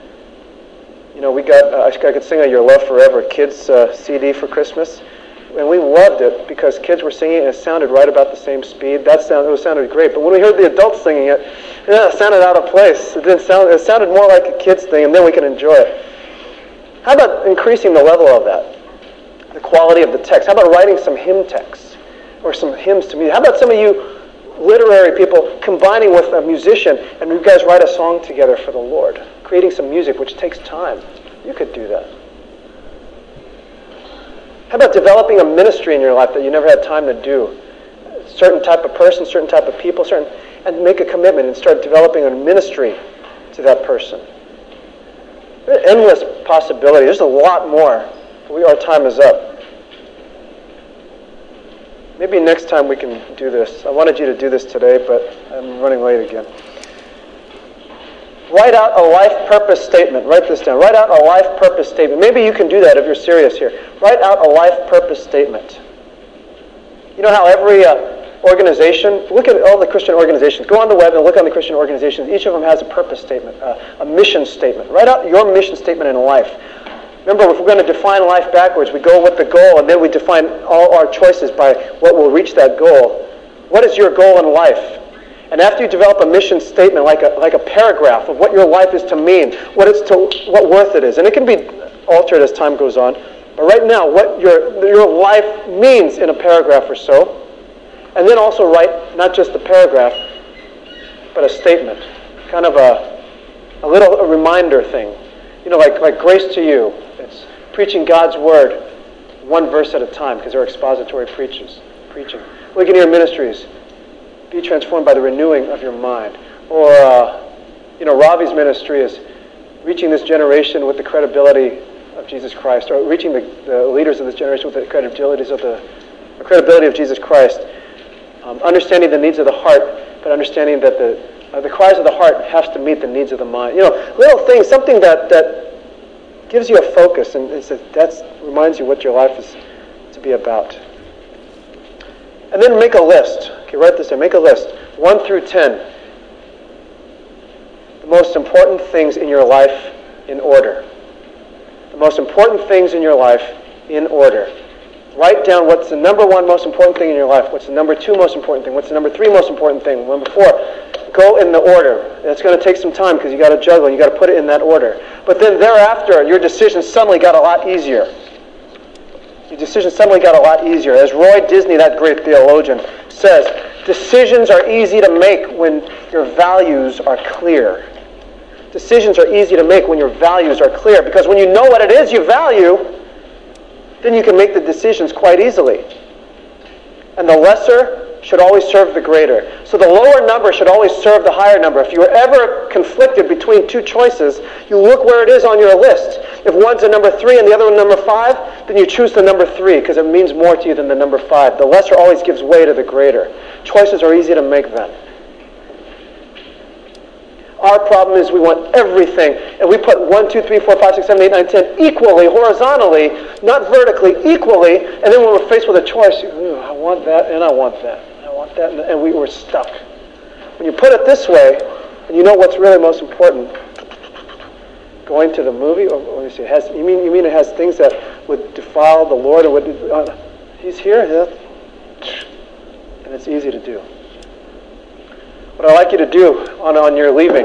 I could sing a Your Love Forever kids CD for Christmas, and we loved it because kids were singing and it sounded right about the same speed. It sounded great, but when we heard the adults singing it, it sounded out of place. It sounded more like a kids thing, and then we could enjoy it. How about increasing the level of that? The quality of the text. How about writing some hymn texts or some hymns to me? How about some of you literary people combining with a musician, and you guys write a song together for the Lord, creating some music, which takes time. You could do that. How about developing a ministry in your life that you never had time to do? certain type of person, certain type of people, and make a commitment and start developing a ministry to that person. There are endless possibilities. There's a lot more. Our time is up. Maybe next time we can do this. I wanted you to do this today, but I'm running late again. Write out a life purpose statement. Write this down. Write out a life purpose statement. Maybe you can do that if you're serious here. Write out a life purpose statement. You know how every organization, look at all the Christian organizations. Go on the web and look on the Christian organizations. Each of them has a purpose statement, a mission statement. Write out your mission statement in life. Remember, if we're going to define life backwards, we go with the goal and then we define all our choices by what will reach that goal. What is your goal in life? And after you develop a mission statement, like a paragraph of what your life is to mean, what worth it is, and it can be altered as time goes on. But right now, what your life means in a paragraph or so, and then also write not just the paragraph, but a statement, kind of a reminder thing. You know, like Grace to You. It's preaching God's word, one verse at a time, because they're expository preaching. Ligonier Ministries. Be transformed by the renewing of your mind. Or, Ravi's ministry is reaching this generation with the credibility of Jesus Christ, or reaching the leaders of this generation with the credibility of Jesus Christ. Understanding the needs of the heart, but understanding that the cries of the heart has to meet the needs of the mind. You know, little things, something that gives you a focus and that reminds you what your life is to be about. And then make a list. Okay, write this down. Make a list. 1 through 10. The most important things in your life in order. The most important things in your life in order. Write down what's the number 1 most important thing in your life. What's the number 2 most important thing. What's the number 3 most important thing. Number 4. Go in the order. It's going to take some time because you got to juggle and you got to put it in that order. But then thereafter, your decisions suddenly got a lot easier. Your decisions suddenly got a lot easier. As Roy Disney, that great theologian, says, decisions are easy to make when your values are clear. Decisions are easy to make when your values are clear, because when you know what it is you value, then you can make the decisions quite easily. And the lesser should always serve the greater. So the lower number should always serve the higher number. If you are ever conflicted between two choices, you look where it is on your list. If one's a number 3 and the other one number 5, then you choose the number 3 because it means more to you than the number 5. The lesser always gives way to the greater. Choices are easy to make then. Our problem is we want everything, and we put 1, 2, 3, 4, 5, 6, 7, 8, 9, 10 equally, horizontally, not vertically, equally, and then when we're faced with a choice, I want that and I want that. I want that, and we were stuck. When you put it this way, and you know what's really most important, going to the movie, or let me see, you mean it has things that would defile the Lord, or would, He's here, yeah, and it's easy to do. What I'd like you to do on your leaving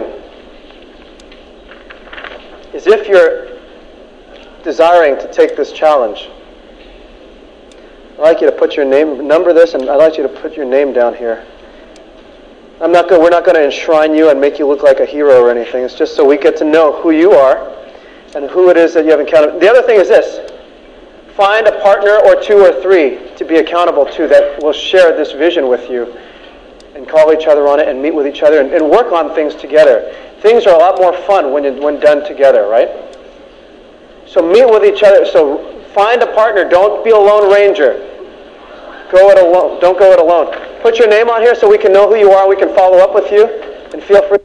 is, if you're desiring to take this challenge, I'd like you to put your name, number this, and I'd like you to put your name down here. We're not going to enshrine you and make you look like a hero or anything. It's just so we get to know who you are and who it is that you have encountered. The other thing is this. Find a partner or 2 or 3 to be accountable to that will share this vision with you, and call each other on it and meet with each other and work on things together. Things are a lot more fun when done together, right? So meet with each other. So find a partner. Don't be a lone ranger. Go it alone. Don't go it alone. Put your name on here so we can know who you are. We can follow up with you. And feel free.